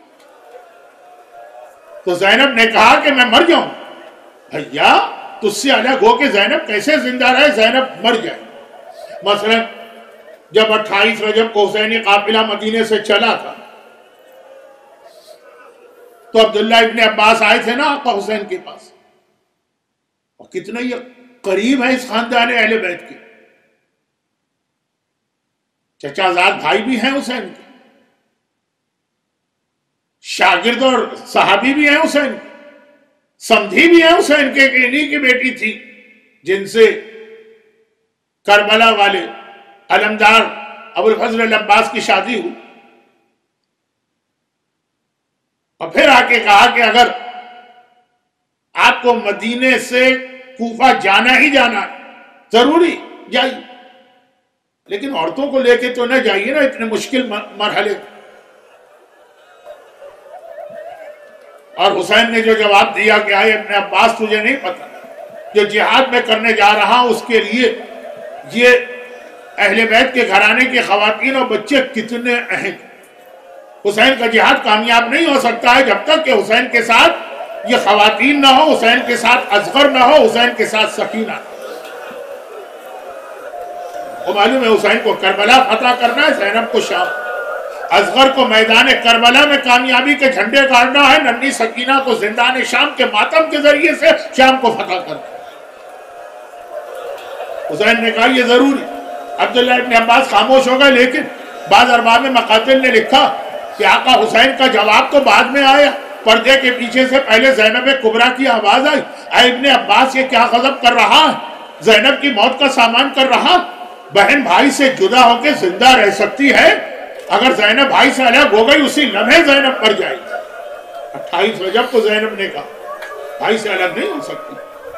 تو زینب نے کہا کہ میں مر جاؤں۔ بھیا تجھ سے الگ ہو کے زینب کیسے زندہ رہے، زینب مر جائے۔ مثلا جب 28 رجب کو حسینی قافلہ مدینے سے چلا تھا تو عبداللہ ابن عباس آئے تھے نا آقا حسین کے پاس، اور کتنے یہ قریب ہیں اس خاندان اہل بیت کے، چچا زاد بھائی بھی ہیں حسین کے، شاگرد اور صحابی بھی ہیں حسین کے، سمدھی بھی ہیں حسین کے، کہ انہی کی بیٹی تھی جن سے کربلا والے علمدار ابو الفضل العباس کی شادی ہوئی۔ اور پھر آ کے کہا کہ اگر آپ کو مدینے سے کوفہ جانا ہی جانا ضروری جائیے، لیکن عورتوں کو لے کے تو نہ جائیے نا اتنے مشکل مرحلے۔ اور حسین نے جو جواب دیا کہ آئے ابن عباس تجھے نہیں پتا جو جہاد میں کرنے جا رہا ہوں اس کے لیے یہ اہل بیت کے گھرانے کی خواتین اور بچے کتنے اہم۔ حسین کا جہاد کامیاب نہیں ہو سکتا ہے جب تک کہ حسین کے ساتھ یہ خواتین نہ ہو، حسین کے ساتھ اصغر نہ ہو، حسین کے ساتھ سکینہ نہ ہو۔ وہ معلوم ہے حسین کو کربلا فتح کرنا ہے، زینب کو شام، اصغر کو میدان کربلا میں کامیابی کے جھنڈے گاڑنا ہے، ننھی سکینہ کو زندان شام کے ماتم کے ذریعے سے شام کو فتح کرنا ہے۔ حسین نے کہا یہ ضروری. عبداللہ ابن عباس خاموش ہو گئے، لیکن بعض ارباب مقاتل نے لکھا کہ آقا حسین کا جواب تو بعد میں آیا، پردے کے پیچھے سے پہلے زینب کبریٰ کی آواز آئی، اے ابن عباس یہ کیا غضب کر رہا ہے، زینب کی موت کا سامان کر رہا، بہن بھائی سے جدا ہو کے زندہ رہ سکتی ہے، اگر زینب بھائی سے الگ ہو گئی اسی لمحے زینب مر جائے گی. 28 رجب کو زینب نے کہا بھائی سے الگ نہیں ہو سکتی.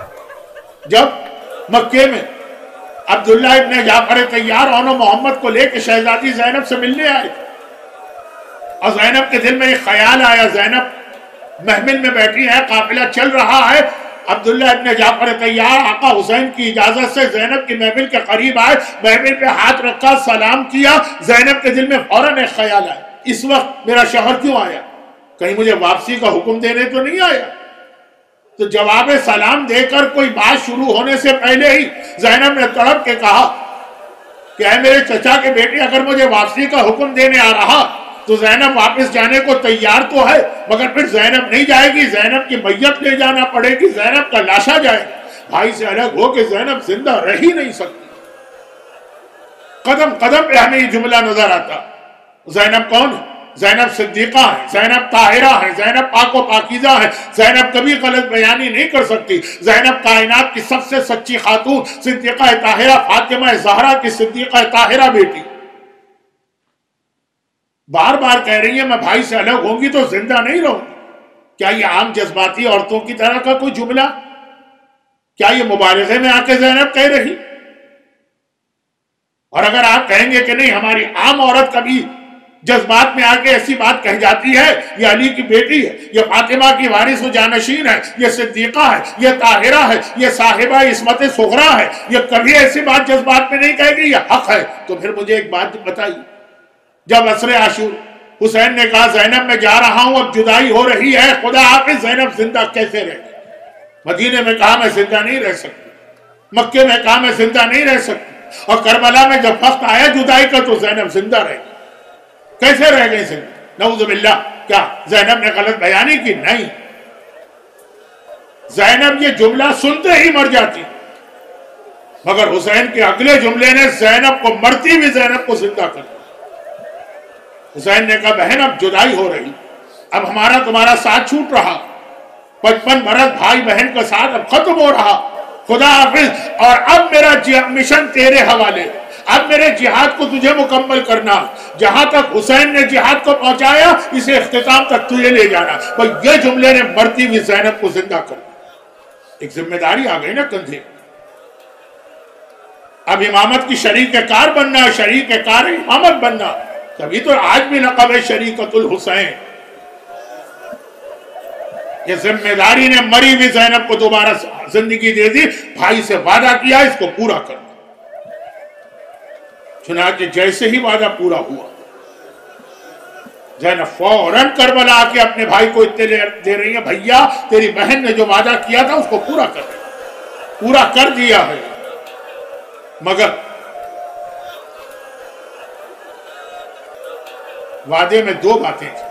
جب مکے میں عبداللہ ابن جعفر طیار اونو محمد کو لے کے شہزادی زینب سے ملنے آئے اور زینب کے دل میں ایک خیال آیا، زینب محمل میں بیٹھی ہے، قافلہ چل رہا ہے، عبداللہ ابن جعفر طیار آقا حسین کی اجازت سے زینب کی محمل کے قریب آئے، محمل پہ ہاتھ رکھا، سلام کیا. زینب کے دل میں فوراً ایک خیال آیا، اس وقت میرا شوہر کیوں آیا، کہیں مجھے واپسی کا حکم دینے تو نہیں آیا. تو جواب سلام دے کر کوئی بات شروع ہونے سے پہلے ہی زینب نے تڑپ کے کہا کہ اے میرے چچا کے بیٹے، اگر مجھے واپسی کا حکم دینے آ رہا تو زینب واپس جانے کو تیار تو ہے، مگر پھر زینب نہیں جائے گی، زینب کی میت لے جانا پڑے گی، زینب کا لاشا جائے گا، بھائی سے الگ ہو کے زینب زندہ رہ ہی نہیں سکتی. قدم قدم پہ ہمیں یہ جملہ نظر آتا. زینب کون ہے؟ زینب صدیقہ ہے، زینب طاہرہ ہے، زینب پاک و پاکیزہ ہے، زینب کبھی غلط بیانی نہیں کر سکتی، زینب کائنات کی سب سے سچی خاتون، صدیقہ طاہرہ، فاطمہ زہرا کی صدیقہ طاہرہ بیٹی. بار بار کہہ رہی ہے میں بھائی سے الگ ہوں گی تو زندہ نہیں رہوں گی. کیا یہ عام جذباتی عورتوں کی طرح کا کوئی جملہ؟ کیا یہ مبالغے میں آ کے زینب کہہ رہی؟ اور اگر آپ کہیں گے کہ نہیں ہماری عام عورت کبھی جذبات میں آ کے ایسی بات کہہ جاتی ہے، یہ علی کی بیٹی ہے، یہ فاطمہ کی وارث و جانشین ہے، یہ صدیقہ ہے، یہ طاہرہ ہے، یہ صاحبہ عصمت صغریٰ ہے، یہ کبھی ایسی بات جذبات میں نہیں کہے گی، یہ حق ہے، تو پھر مجھے ایک بات بتائیے. جب عصر عاشور حسین نے کہا زینب میں جا رہا ہوں، اب جدائی ہو رہی ہے، خدا حافظ، زینب زندہ کیسے رہے گی؟ مدینے میں کہا میں زندہ نہیں رہ سکتی، مکے میں کہا میں زندہ نہیں رہ سکتی، اور کربلا میں جب وقت آیا جدائی کا تو زینب زندہ رہ گئی. کیسے رہ گئی زندہ؟ نعوذ باللہ. کیا زینب نے غلط بیانی کی؟ نہیں، زینب یہ جملہ سنتے ہی مر جاتی، مگر حسین کے اگلے جملے نے زینب کو مرتی ہوئی زینب کو زندہ کر دیا. حسین نے کہا بہن اب جدائی ہو رہی، اب ہمارا تمہارا ساتھ چھوٹ رہا، 55 برس بھائی بہن کا ساتھ اب ختم ہو رہا، خدا حافظ، اور اب میرا مشن تیرے حوالے، اب میرے جہاد کو تجھے مکمل کرنا، جہاں تک حسین نے جہاد کو پہنچایا اسے اختتام تک تجھے لے جانا. اور یہ جملے نے مرتی ہوئی زینب کو زندہ کر دیا. ایک ذمہ داری آ گئی نا کندھے. اب امامت کی شریک کار بننا، شریک کار امامت بننا، تبھی تو آج بھی لقب ہے شریکت الحسین. یہ ذمہ داری نے مری ہوئی زینب کو دوبارہ زندگی دے دی، بھائی سے وعدہ کیا اس کو پورا کرنا. چنانچہ جیسے ہی وعدہ پورا ہوا زینب فوراً کربلا آ کے اپنے بھائی کو اطلاع دے رہی ہیں بھیا تیری بہن نے جو وعدہ کیا تھا اس کو پورا کر دیا ہے. مگر وعدے میں 2 باتیں تھیں،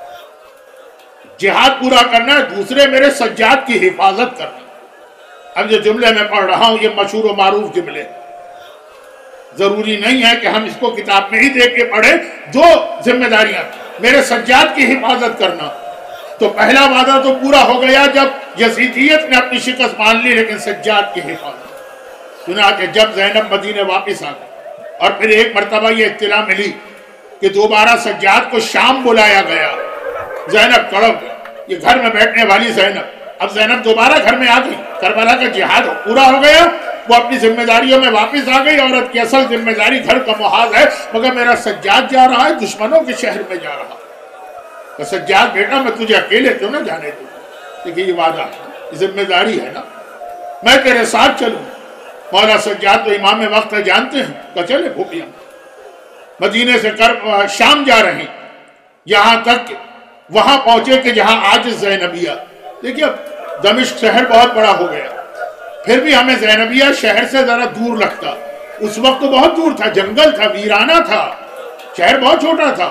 جہاد پورا کرنا ہے، دوسرے میرے سجاد کی حفاظت کرنا. اب جو جملے میں پڑھ رہا ہوں یہ مشہور و معروف جملے، ضروری نہیں ہے کہ ہم اس کو کتاب میں ہی دیکھ کے پڑھیں. 2 ذمہ داریاں، میرے سجاد کی حفاظت کرنا. تو پہلا وعدہ تو پورا ہو گیا جب یزیدیت نے اپنی شکست مان لی، لیکن سجاد کی حفاظت. چنانچہ جب زینب مدینے واپس آ گئی اور پھر ایک مرتبہ یہ اطلاع ملی کہ دوبارہ سجاد کو شام بلایا گیا، زینب تڑپ گئی. یہ گھر میں بیٹھنے والی زینب، اب زینب دوبارہ گھر میں آ گئی، کربلا کا جہاد پورا ہو گیا، وہ اپنی ذمہ داریوں میں واپس آ گئی. عورت کی اصل ذمہ داری گھر کا محاذ ہے، مگر میرا سجاد جا رہا ہے، دشمنوں کے شہر میں جا رہا ہے. تو سجاد بیٹا میں تجھے اکیلے کیوں نہ جانے دوں، لیکن یہ وعدہ ہے، یہ ذمہ داری ہے نا، میں تیرے ساتھ چلوں. مولا سجاد تو امام وقت ہے، جانتے ہیں، تو چلے بھوپیاں مدینے سے شام جا رہے، یہاں تک وہاں پہنچے کہ جہاں آج زینبیہ. دیکھیے اب دمشق شہر بہت بڑا ہو گیا، پھر بھی ہمیں زینبیہ شہر سے ذرا دور لگتا. اس وقت تو بہت دور تھا، جنگل تھا، ویرانہ تھا، شہر بہت چھوٹا تھا،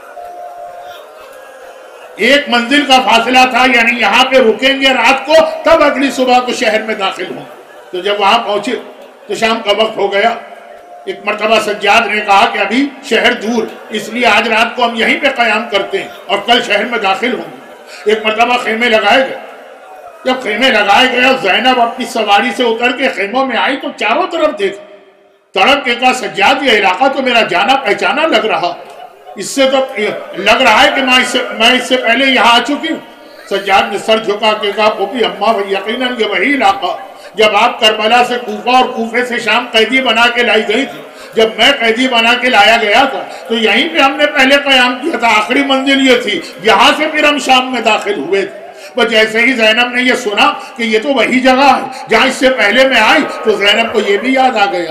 1 منزل کا فاصلہ تھا، یعنی یہاں پہ رکیں گے رات کو تب اگلی صبح کو شہر میں داخل ہوں. تو جب وہاں پہنچے تو شام کا وقت ہو گیا. ایک مرتبہ سجاد نے کہا کہ ابھی شہر دور، اس لیے آج رات کو ہم یہیں پہ قیام کرتے ہیں اور کل شہر میں داخل ہوں گے. ایک مرتبہ خیمے لگائے گئے. جب خیمے لگائے گئے اور زینب اپنی سواری سے اتر کے خیموں میں آئی تو چاروں طرف دیکھ، تڑپ کے کہا سجاد یہ علاقہ تو میرا جانا پہچانا لگ رہا، اس سے تو لگ رہا ہے کہ میں اس سے پہلے یہاں آ چکی ہوں. سجاد نے سر جھکا کے کہا پھوپھی اماں یقیناً یہ وہی علاقہ جب آپ کربلا سے کوفہ اور کوفے سے شام قیدی بنا کے لائی گئی تھی، جب میں قیدی بنا کے لایا گیا تھا تو یہیں پہ ہم نے پہلے قیام کیا تھا، آخری منزل یہ تھی، یہاں سے پھر ہم شام میں داخل ہوئے تھے. بس جیسے ہی زینب نے یہ سنا کہ یہ تو وہی جگہ ہے جہاں اس سے پہلے میں آئی تو زینب کو یہ بھی یاد آ گیا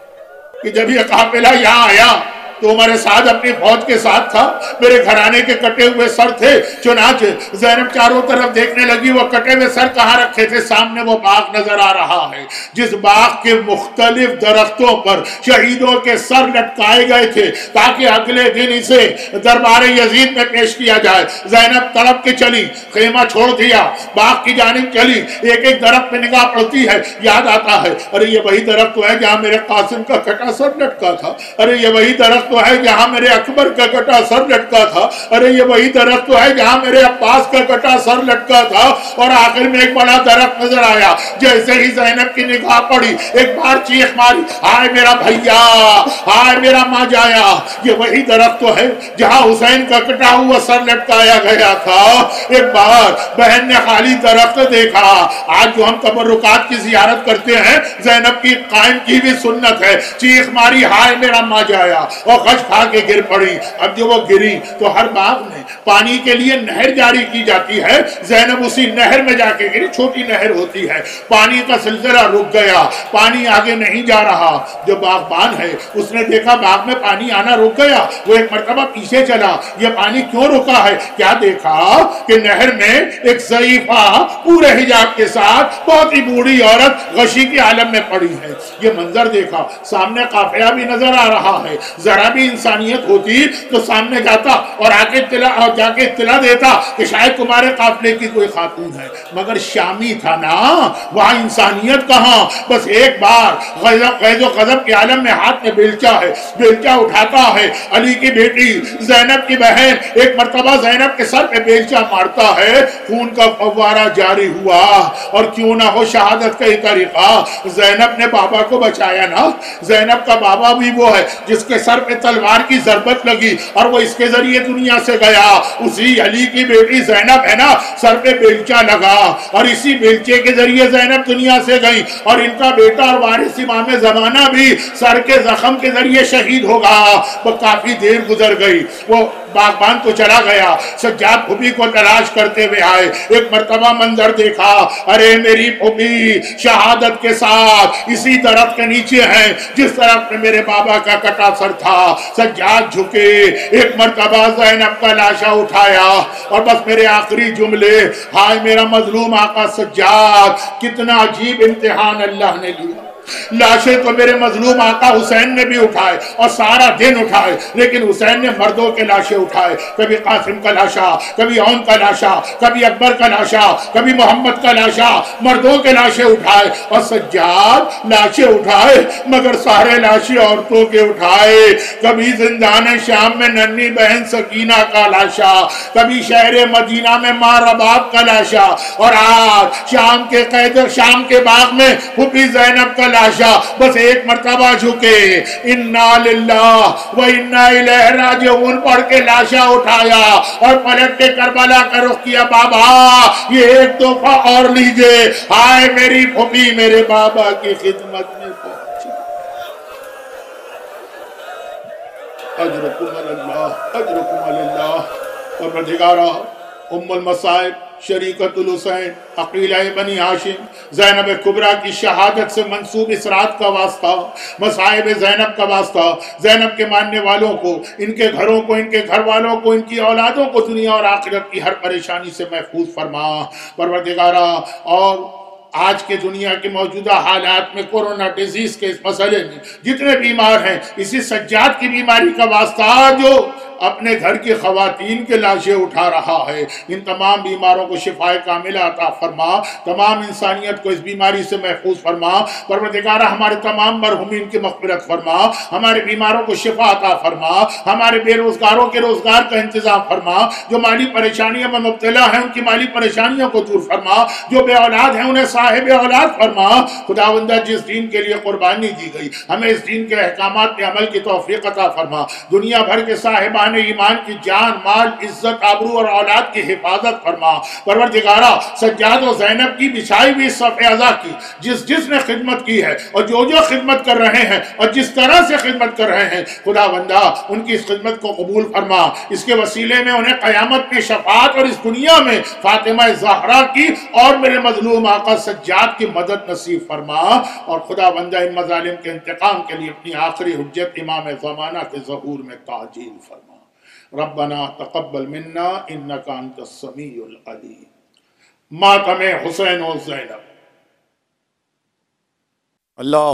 کہ جب یہ قافلہ یہاں آیا تو عمر سعد اپنی فوج کے ساتھ تھا، میرے گھرانے کے کٹے ہوئے سر تھے. چنانچہ زینب چاروں طرف دیکھنے لگی، وہ کٹے ہوئے سر کہاں رکھے تھے؟ سامنے وہ باغ نظر آ رہا ہے جس باغ کے مختلف درختوں پر شہیدوں کے سر لٹکائے گئے تھے تاکہ اگلے دن اسے دربار یزید میں پیش کیا جائے. زینب تڑپ کے چلی، خیمہ چھوڑ دیا، باغ کی جانب چلی. ایک ایک درخت پہ نگاہ پڑتی ہے، یاد آتا ہے ارے یہ وہی درخت تو ہے جہاں میرے قاسم کا کٹا سر لٹکا تھا، ارے یہ وہی درخت تو ہے جہاں میرے اکبر کا کٹا سر لٹکا تھا، ارے یہ وہی درخت تو ہے جہاں میرے عباس کا کٹا سر لٹکا تھا. اور آخر میں ایک بڑا درخت نظر آیا. جیسے ہی زینب کی نگاہ پڑی ایک بار چیخ ماری، ہائے میرا بھیا، ہائے میرا ماں جایا، یہ وہی درخت تو ہے جہاں حسین کا کٹا ہوا سر لٹکایا گیا تھا. ایک بار بہن نے خالی درخت دیکھا. آج جو ہم تبرکات کی زیارت کرتے ہیں زینب کی قائم کی بھی سنت ہے. چیخ ماری، ہائے میرا ماں جایا، اور غش کھا کے گر پڑی. اب جو وہ گری تو ہر باغ میں پانی کے لیے نہر جاری کی جاتی ہے، زینب اسی نہر میں جا کے گری. چھوٹی نہر ہوتی ہے، پانی کا سلسلہ رک گیا، پانی آگے نہیں جا رہا. جو باغبان ہے اس نے دیکھا باغ میں پانی آنا رک گیا، وہ ایک مرتبہ پیچھے چلا، یہ پانی کیوں رکا ہے؟ کیا دیکھا کہ نہر میں ایک ضعیفہ پورے حجاب کے ساتھ بہت ہی بوڑھی عورت غشی کے عالم میں پڑی ہے. یہ منظر دیکھا، سامنے قافلہ بھی نظر آ رہا ہے. ذرا بھی انسانیت ہوتی تو سامنے جاتا اور جا کے اطلاع دیتا کہ شاید تمہارے قافلے کی کوئی خاتون ہے، مگر شامی تھا نا، وہاں انسانیت کہاں. بس ایک بار غیظ و غضب کے عالم میں ہاتھ میں بیلچہ ہے، بیلچہ اٹھاتا ہے. علی کی بیٹی زینب کی بہن ایک مرتبہ زینب کے سر پہ بیلچہ مارتا ہے، خون کا فوارہ جاری ہوا. اور کیوں نہ ہو شہادت کا ہی طریقہ، زینب نے بابا کو بچایا نا. زینب کا بابا بھی وہ ہے جس کے سر پہ تلوار کی ضربت لگی اور وہ اس کے ذریعے دنیا سے گیا. اسی علی کی بیٹی زینب ہے نا، سر پہ بیلچہ لگا اور اسی بیلچے کے ذریعے زینب دنیا سے گئی. اور ان کا بیٹا اور وارث امام زمانہ بھی سر کے زخم کے ذریعے شہید ہوگا. وہ کافی دیر گزر گئی، وہ باغبان تو چلا گیا، سجاد پھوپھی کو تلاش کرتے ہوئے آئے. ایک مرتبہ منظر دیکھا، ارے میری پھوپھی شہادت کے ساتھ اسی درخت کے نیچے ہیں جس درخت میں میرے بابا کا کٹا سر تھا. سجاد جھکے، ایک مرتبہ زینب کا لاشا اٹھایا اور بس میرے آخری جملے، ہائے میرا مظلوم آقا سجاد، کتنا عجیب امتحان اللہ نے لیا. لاشیں تو میرے مظلوم آقا حسین نے بھی اٹھائے اور سارا دن اٹھائے، لیکن حسین نے مردوں کے لاشیں اٹھائے. کبھی قاسم کا لاشا، کبھی اون کا لاشا، کبھی اکبر کا لاشا، کبھی محمد کا لاشا، مردوں کے لاشیں اٹھائے. اور سجاد لاشیں اٹھائے مگر سارے لاشیں عورتوں کے اٹھائے. کبھی زندان شام میں ننھی بہن سکینہ کا لاشا، کبھی شہر مدینہ میں ماں رباب کا لاشا، اور آج شام کے باغ میں پھوپھی زینب کا لاشا. بس ایک مرتبہ جھکے، انا للہ و انا الیہ راجعون پڑھ کے لاشا اٹھایا اور پلٹ کے کربلا کا رخ کیا. بابا یہ ایک تحفہ اور لیجئے، ہائے میری پھوپھی میرے بابا کی خدمت میں پہنچی. اجرکم اللہ، اجرکم اللہ. پروردگارا ام المصائب شریکت الحسین عقیلہ بنی ہاشم زینب کبریٰ کی شہادت سے منسوب اس رات کا واسطہ، مصائب زینب کا واسطہ، زینب کے ماننے والوں کو، ان کے گھروں کو، ان کے گھر والوں کو، ان کی اولادوں کو دنیا اور آخرت کی ہر پریشانی سے محفوظ فرما پروردگارا. اور آج کے دنیا کے موجودہ حالات میں کورونا ڈیزیز کے اس مسئلے میں جتنے بیمار ہیں، اسی سجاد کی بیماری کا واسطہ جو اپنے گھر کی خواتین کے لاشیں اٹھا رہا ہے۔ ان تمام بیماروں کو شفا کاملہ عطا فرما، تمام انسانیت کو اس بیماری سے محفوظ فرما۔ پروردگار ہمارے تمام مرحومین کی مغفرت فرما، ہمارے بیماروں کو شفا عطا فرما، ہمارے بے روزگاروں کے روزگار کا انتظام فرما، جو مالی پریشانیوں میں مبتلا ہیں ان کی مالی پریشانیوں کو دور فرما، جو بے اولاد ہیں انہیں صاحب اولاد فرما۔ خداوندہ جس دین کے لیے قربانی دی گئی ہمیں اس دین کے احکامات پہ عمل کی توفیق عطا فرما، دنیا بھر کے صاحبان ایمان کی جان مال عزت آبرو اور اولاد کی حفاظت فرما۔ پروردگارہ سجاد و زینب کی بچھائی ہوئی صف ازا کی جس نے خدمت کی ہے اور جو خدمت کر رہے ہیں اور جس طرح سے خدمت کر رہے ہیں، خداوندہ ان کی اس خدمت کو قبول فرما، اس کے وسیلے میں انہیں قیامت میں شفاعت اور اس دنیا میں فاطمہ زہرا کی اور میرے مظلوم آقا سجاد کی مدد نصیب فرما، اور خداوندہ ان مظالم کے انتقام کے لیے اپنی آخری حجت امام زمانہ کے ظہور میں تعجیل فرما۔ ربنا تقبل منا انک انت السمیع العلیم۔ ماتم حسین و زینب۔ اللہ